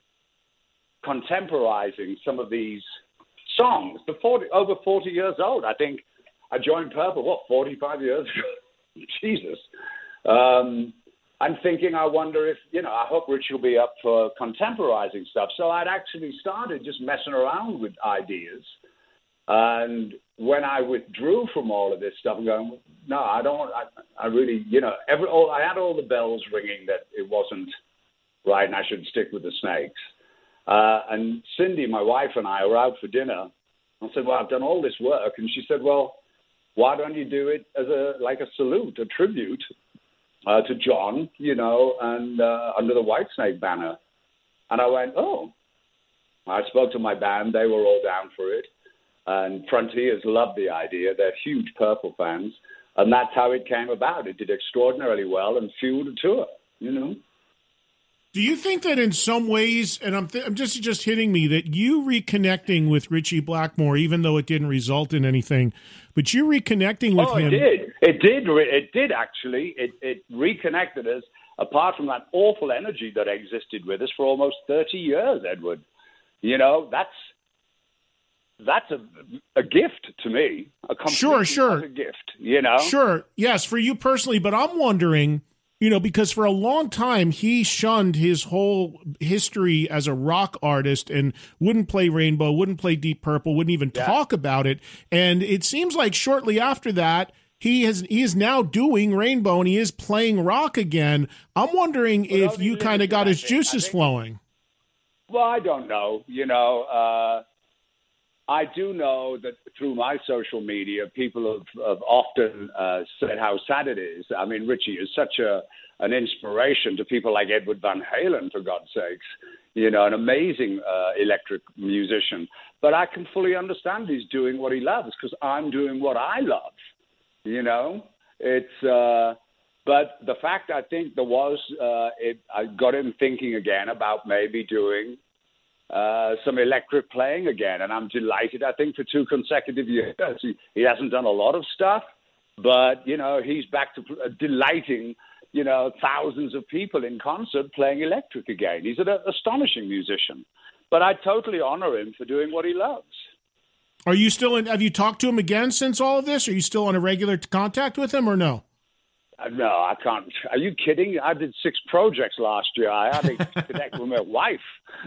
contemporizing some of these songs. The forty, over forty years old. I think I joined Purple, what, forty-five years ago? Jesus. Um, I'm thinking, I wonder if, you know, I hope Rich will be up for contemporizing stuff. So I'd actually started just messing around with ideas. And when I withdrew from all of this stuff, I'm going, no, I don't, I, I really, you know, every, all, I had all the bells ringing that it wasn't right and I should stick with the Snakes. Uh, and Cindy, my wife, and I were out for dinner. I said, well, I've done all this work. And she said, well, why don't you do it as a, like a salute, a tribute uh, to John, you know, and uh, under the Whitesnake banner. And I went, oh. I spoke to my band. They were all down for it. And Frontiers loved the idea. They're huge Purple fans. And that's how it came about. It did extraordinarily well and fueled a tour, you know. Do you think that in some ways, and I'm, th- I'm just just hitting me, that you reconnecting with Richie Blackmore, even though it didn't result in anything, but you reconnecting with oh, him? Oh, it did. It did. It did, actually. It, it reconnected us, apart from that awful energy that existed with us for almost thirty years, Edward. You know, that's that's a, a gift to me. A sure, sure. A gift, you know? Sure, yes, for you personally, but I'm wondering, you know, because for a long time he shunned his whole history as a rock artist and wouldn't play Rainbow, wouldn't play Deep Purple, wouldn't even yeah. talk about it. And it seems like shortly after that, he has he is now doing Rainbow and he is playing rock again. I'm wondering well, if you kind of got his juices think, flowing. Well, I don't know. You know, uh, I do know that through my social media, people have, have often uh, said how sad it is. I mean, Richie is such a an inspiration to people like Edward Van Halen, for God's sakes. You know, an amazing uh, electric musician. But I can fully understand he's doing what he loves because I'm doing what I love. You know, it's. Uh, but the fact I think there was, uh, it, I got him thinking again about maybe doing Uh, some electric playing again, and I'm delighted. I think for two consecutive years, he, he hasn't done a lot of stuff, but you know he's back to uh, delighting, you know, thousands of people in concert playing electric again. He's an astonishing musician, but I totally honor him for doing what he loves. Are you still in? Have you talked to him again since all of this? Are you still in a regular contact with him, or no? No, I can't. Are you kidding? I did six projects last year. I had to connect with my wife.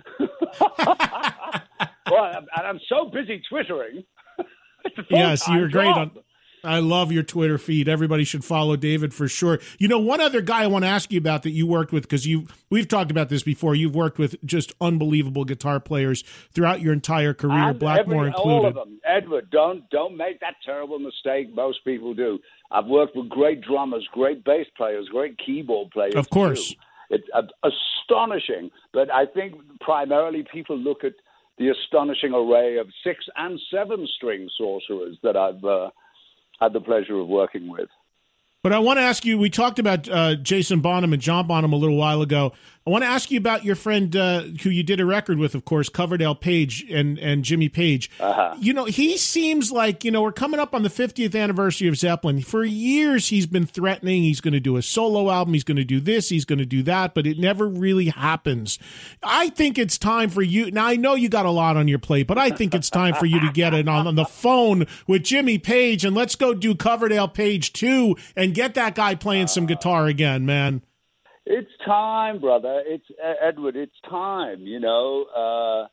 Well, and I'm so busy Twittering. Yes, you're great job. on. I love your Twitter feed. Everybody should follow David for sure. You know, one other guy I want to ask you about that you worked with, because you we've talked about this before. You've worked with just unbelievable guitar players throughout your entire career, and Blackmore every, included. All of them. Edward, don't don't make that terrible mistake most people do. I've worked with great drummers, great bass players, great keyboard players. Of course. Too. It's astonishing. But I think primarily people look at the astonishing array of six and seven string sorcerers that I've uh, had the pleasure of working with. But I want to ask you, we talked about uh, Jason Bonham and John Bonham a little while ago. I want to ask you about your friend uh, who you did a record with, of course, Coverdale Page and, and Jimmy Page. Uh-huh. You know, he seems like, you know, we're coming up on the fiftieth anniversary of Zeppelin. For years, he's been threatening he's going to do a solo album, he's going to do this, he's going to do that, but it never really happens. I think it's time for you. Now, I know you got a lot on your plate, but I think it's time for you to get it on, on the phone with Jimmy Page, and let's go do Coverdale Page two and get that guy playing some guitar again, man. It's time, brother. It's uh, Edward. It's time. You know, uh,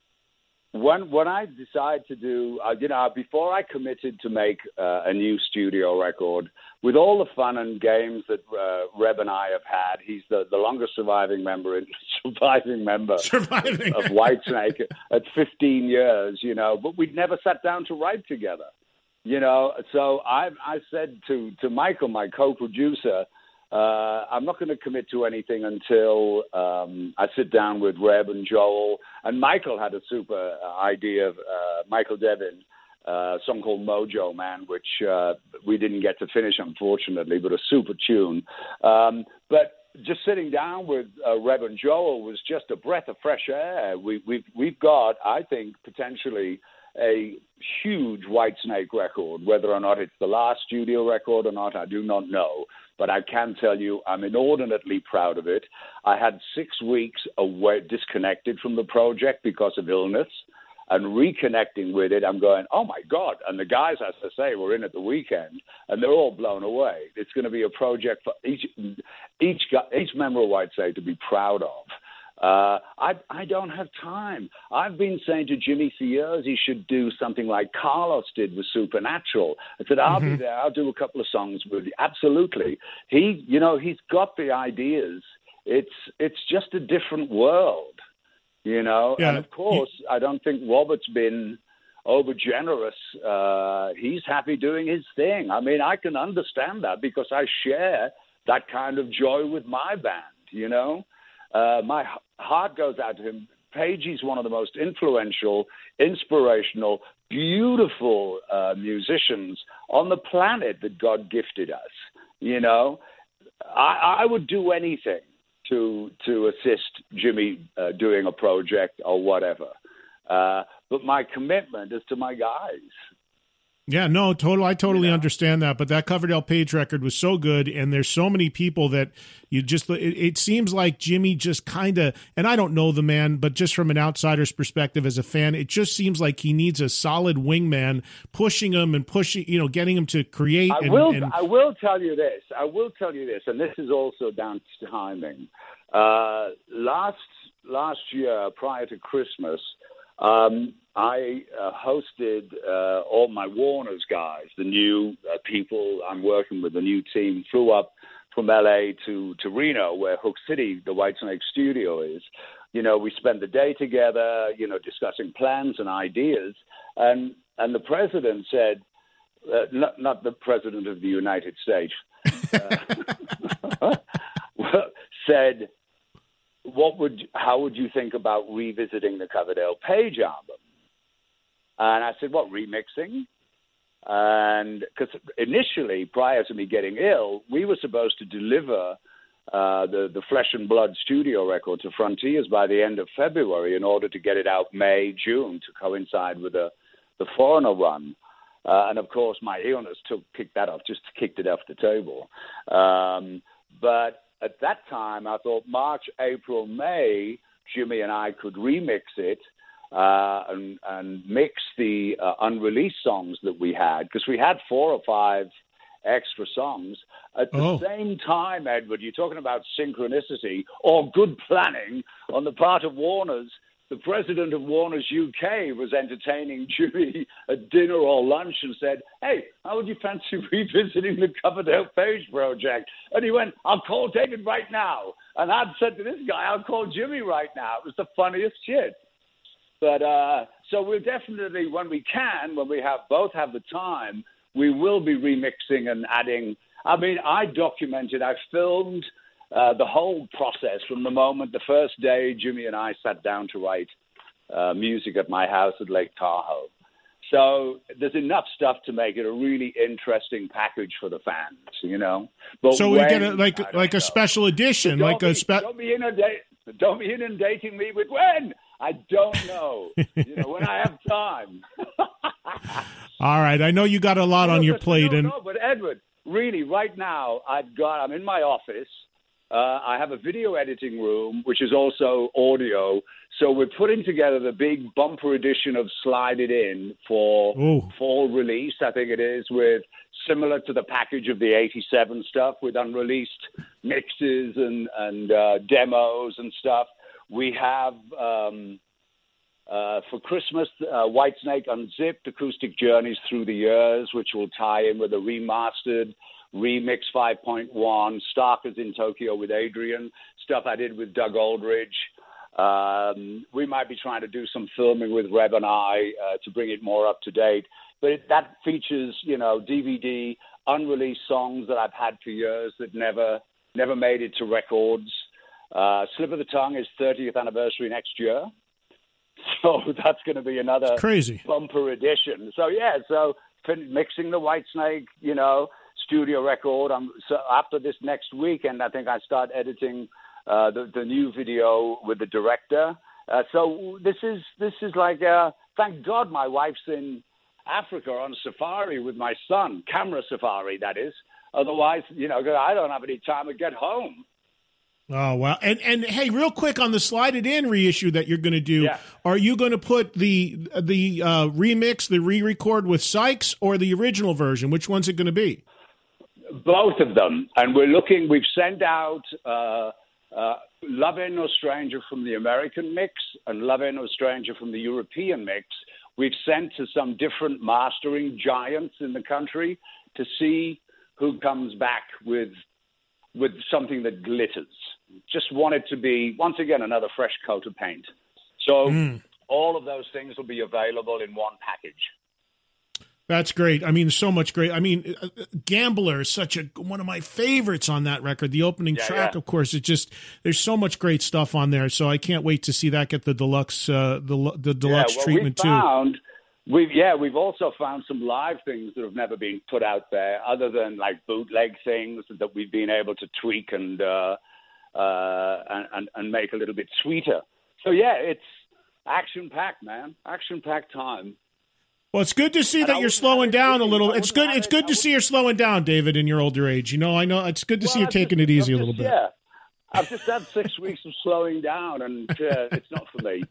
when when I decide to do, uh, you know, before I committed to make uh, a new studio record, with all the fun and games that uh, Reb and I have had, he's the, the longest surviving member, in, surviving member surviving. of Whitesnake at fifteen years. You know, but we'd never sat down to write together. You know, so I I said to to Michael, my co-producer, Uh, I'm not going to commit to anything until um, I sit down with Reb and Joel. And Michael had a super idea of uh, Michael Devin, uh, a song called Mojo Man, which uh, we didn't get to finish, unfortunately, but a super tune. Um, but just sitting down with uh, Reb and Joel was just a breath of fresh air. We, we've, we've got, I think, potentially a huge Whitesnake record. Whether or not it's the last studio record or not, I do not know. But I can tell you I'm inordinately proud of it. I had six weeks away, disconnected from the project because of illness, and reconnecting with it, I'm going, oh, my God. And the guys, as I say, were in at the weekend, and they're all blown away. It's going to be a project for each each, each member of Whitesnake to be proud of. Uh, I, I don't have time. I've been saying to Jimmy for years he should do something like Carlos did with Supernatural. I said, I'll mm-hmm. be there. I'll do a couple of songs with you. Absolutely. He, you know, he's got the ideas. It's it's just a different world, you know. Yeah. And, of course, he- I don't think Robert's been over generous. Uh, he's happy doing his thing. I mean, I can understand that because I share that kind of joy with my band, you know. Uh, my heart goes out to him. Page is one of the most influential, inspirational, beautiful uh, musicians on the planet that God gifted us. You know, I, I would do anything to to assist Jimmy uh, doing a project or whatever. Uh, but my commitment is to my guys. Yeah, no, total. I totally yeah. understand that. But that Coverdale Page record was so good, and there's so many people that you just. It, it seems like Jimmy just kind of, and I don't know the man, but just from an outsider's perspective as a fan, it just seems like he needs a solid wingman pushing him and pushing, you know, getting him to create. I and, will. And, I will tell you this. I will tell you this, and this is also down to timing. Uh, last last year, prior to Christmas. Um, I uh, hosted uh, all my Warner's guys, the new uh, people I'm working with, the new team, flew up from L A to, to Reno, where Hook City, the Whitesnake studio is. You know, we spent the day together, you know, discussing plans and ideas. And and the president said, uh, not, not the president of the United States, uh, said, what would, how would you think about revisiting the Coverdale Page album? And I said, what, remixing? And because initially, prior to me getting ill, we were supposed to deliver uh, the, the Flesh and Blood studio record to Frontiers by the end of February in order to get it out May, June to coincide with the, the Foreigner run. Uh, and, of course, my illness took kicked that off, just kicked it off the table. Um, but at that time, I thought March, April, May, Jimmy and I could remix it uh, and, and mix the uh, unreleased songs that we had, because we had four or five extra songs. At the oh. same time, Edward, you're talking about synchronicity or good planning on the part of Warner's. The president of Warner's U K was entertaining Jimmy at dinner or lunch and said, hey, how would you fancy revisiting the Coverdale Page project? And he went, I'll call David right now. And I'd said to this guy, I'll call Jimmy right now. It was the funniest shit. But uh, so we'll definitely, when we can, when we have both have the time, we will be remixing and adding. I mean, I documented, I filmed uh, the whole process from the moment, the first day Jimmy and I sat down to write uh, music at my house at Lake Tahoe. So there's enough stuff to make it a really interesting package for the fans, you know. But so we when, get a, like like know. a special edition, so like be, a spe- don't be inundate, don't be inundating me with when. I don't know. You know, when I have time. All right, I know you got a lot no, on your but, plate, no, and no, but Edward, really, right now I've got. I'm in my office. Uh, I have a video editing room, which is also audio. So we're putting together the big bumper edition of Slide It In for Ooh. fall release, I think it is, with similar to the package of the eighty-seven stuff with unreleased mixes and, and uh, demos and stuff. We have, um, uh, for Christmas, uh, Whitesnake Unzipped, Acoustic Journeys Through the Years, which will tie in with a remastered Remix five point one, Starkers in Tokyo with Adrian, stuff I did with Doug Aldridge. Um, we might be trying to do some filming with Reb and I uh, to bring it more up to date. But it, that features, you know, D V D, unreleased songs that I've had for years that never never made it to records. Uh, Slip of the Tongue is thirtieth anniversary next year. So that's going to be another it's crazy bumper edition. So, yeah, so fin- mixing the Whitesnake, you know, studio record. Um, so after this next weekend, I think I start editing uh, the, the new video with the director. Uh, so this is this is like, uh, thank God my wife's in Africa on safari with my son, camera safari, that is. Otherwise, you know, I don't have any time to get home. Oh, wow. And, and hey, real quick on the Slide It In reissue that you're going to do, yeah. Are you going to put the the uh, remix, the re-record with Sykes or the original version? Which one's it going to be? Both of them. And we're looking, we've sent out uh, uh, Love Ain't No Stranger from the American mix and Love Ain't No Stranger from the European mix. We've sent to some different mastering giants in the country to see who comes back with with something that glitters. Just want it to be, once again, another fresh coat of paint. So mm. all of those things will be available in one package. That's great. I mean, so much great. I mean, Gambler is such a one of my favorites on that record. The opening yeah, track, yeah. of course, it's just there's so much great stuff on there. So I can't wait to see that get the deluxe uh, the the deluxe yeah, well, treatment we found, too. We've yeah, we've also found some live things that have never been put out there, other than like bootleg things that we've been able to tweak and uh, uh, and and make a little bit sweeter. So yeah, it's action packed, man, action packed time. Well, it's good to see that you're slowing down a little. It's good. It's good to see you're slowing down, David, in your older age. You know, I know it's good to well, see you I've taking just, it easy I've a little just, bit. Yeah, I've just had six weeks of slowing down, and uh, it's not for me.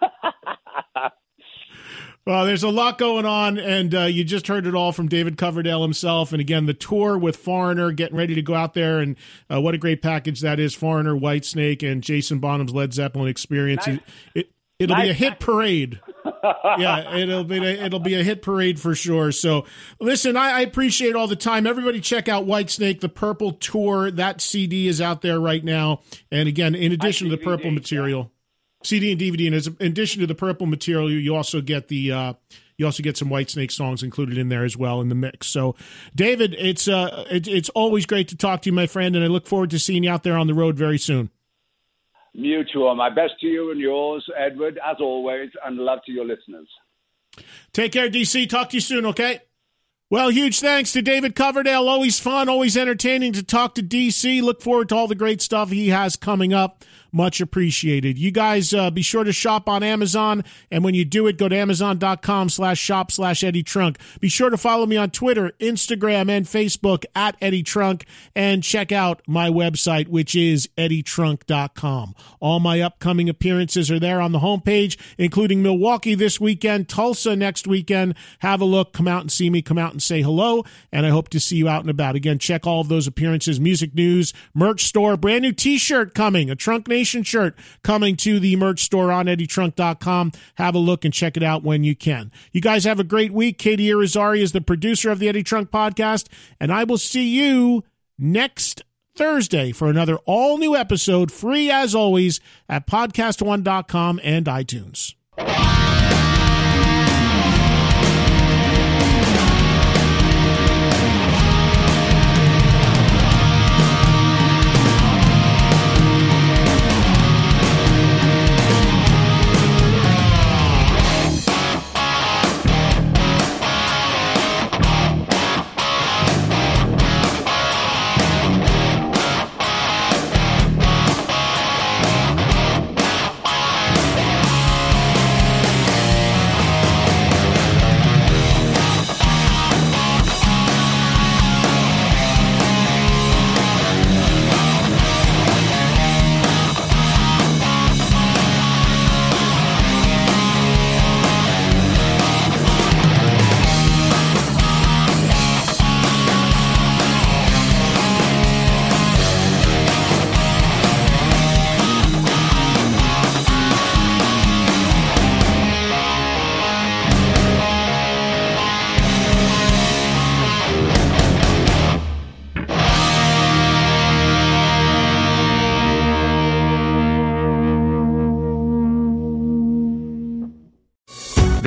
Well, there's a lot going on, and uh, you just heard it all from David Coverdale himself. And again, the tour with Foreigner, getting ready to go out there, and uh, what a great package that is. Foreigner, Whitesnake, and Jason Bonham's Led Zeppelin experience. Nice. It, it, it'll nice. be a hit parade. Yeah, it'll be a, it'll be a hit parade for sure. So, listen, I, I appreciate all the time. Everybody, check out Whitesnake, the Purple Tour. That C D is out there right now. And again, in addition to the Purple material. C D and D V D, and as, in addition to the Purple material, you also get the uh, you also get some Whitesnake songs included in there as well in the mix. So, David, it's uh, it, it's always great to talk to you, my friend, and I look forward to seeing you out there on the road very soon. Mutual. My best to you and yours, Edward, as always, and love to your listeners. Take care, D C. Talk to you soon, okay? Well, huge thanks to David Coverdale. Always fun, always entertaining to talk to D C. Look forward to all the great stuff he has coming up. Much appreciated. You guys uh, be sure to shop on Amazon, and when you do it, go to amazon.com slash shop slash Eddie Trunk. Be sure to follow me on Twitter, Instagram, and Facebook at Eddie Trunk, and check out my website, which is eddie trunk dot com. All my upcoming appearances are there on the homepage, including Milwaukee this weekend, Tulsa next weekend. Have a look. Come out and see me. Come out and say hello, and I hope to see you out and about. Again, check all of those appearances, music news, merch store, brand new t-shirt coming, a Trunk Nation shirt coming to the merch store on eddie trunk dot com. Have a look and check it out when you can. You guys have a great week. Katie Irizarry is the producer of the Eddie Trunk Podcast, and I will see you next Thursday for another all-new episode, free as always, at podcast one dot com and iTunes.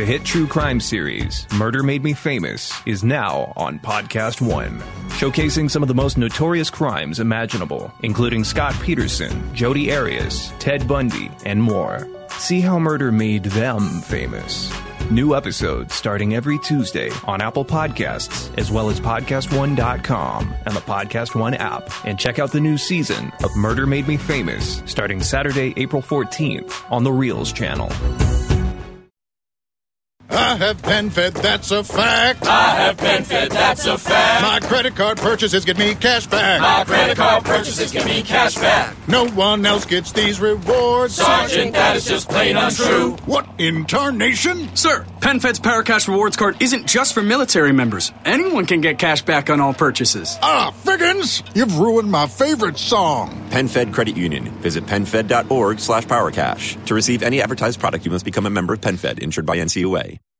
The hit true crime series, Murder Made Me Famous, is now on Podcast One, showcasing some of the most notorious crimes imaginable, including Scott Peterson, Jodi Arias, Ted Bundy, and more. See how murder made them famous. New episodes starting every Tuesday on Apple Podcasts, as well as podcast one dot com and the Podcast One app. And check out the new season of Murder Made Me Famous starting Saturday, April fourteenth on the Reels channel. I have PenFed, that's a fact. I have PenFed, that's a fact. My credit card purchases get me cash back. My credit card purchases get me cash back. No one else gets these rewards. Sergeant, that is just plain untrue. What in tarnation? Sir, PenFed's PowerCash Rewards Card isn't just for military members. Anyone can get cash back on all purchases. Ah, Figgins! You've ruined my favorite song. PenFed Credit Union. Visit PenFed.org slash PowerCash. To receive any advertised product, you must become a member of PenFed, insured by N C U A.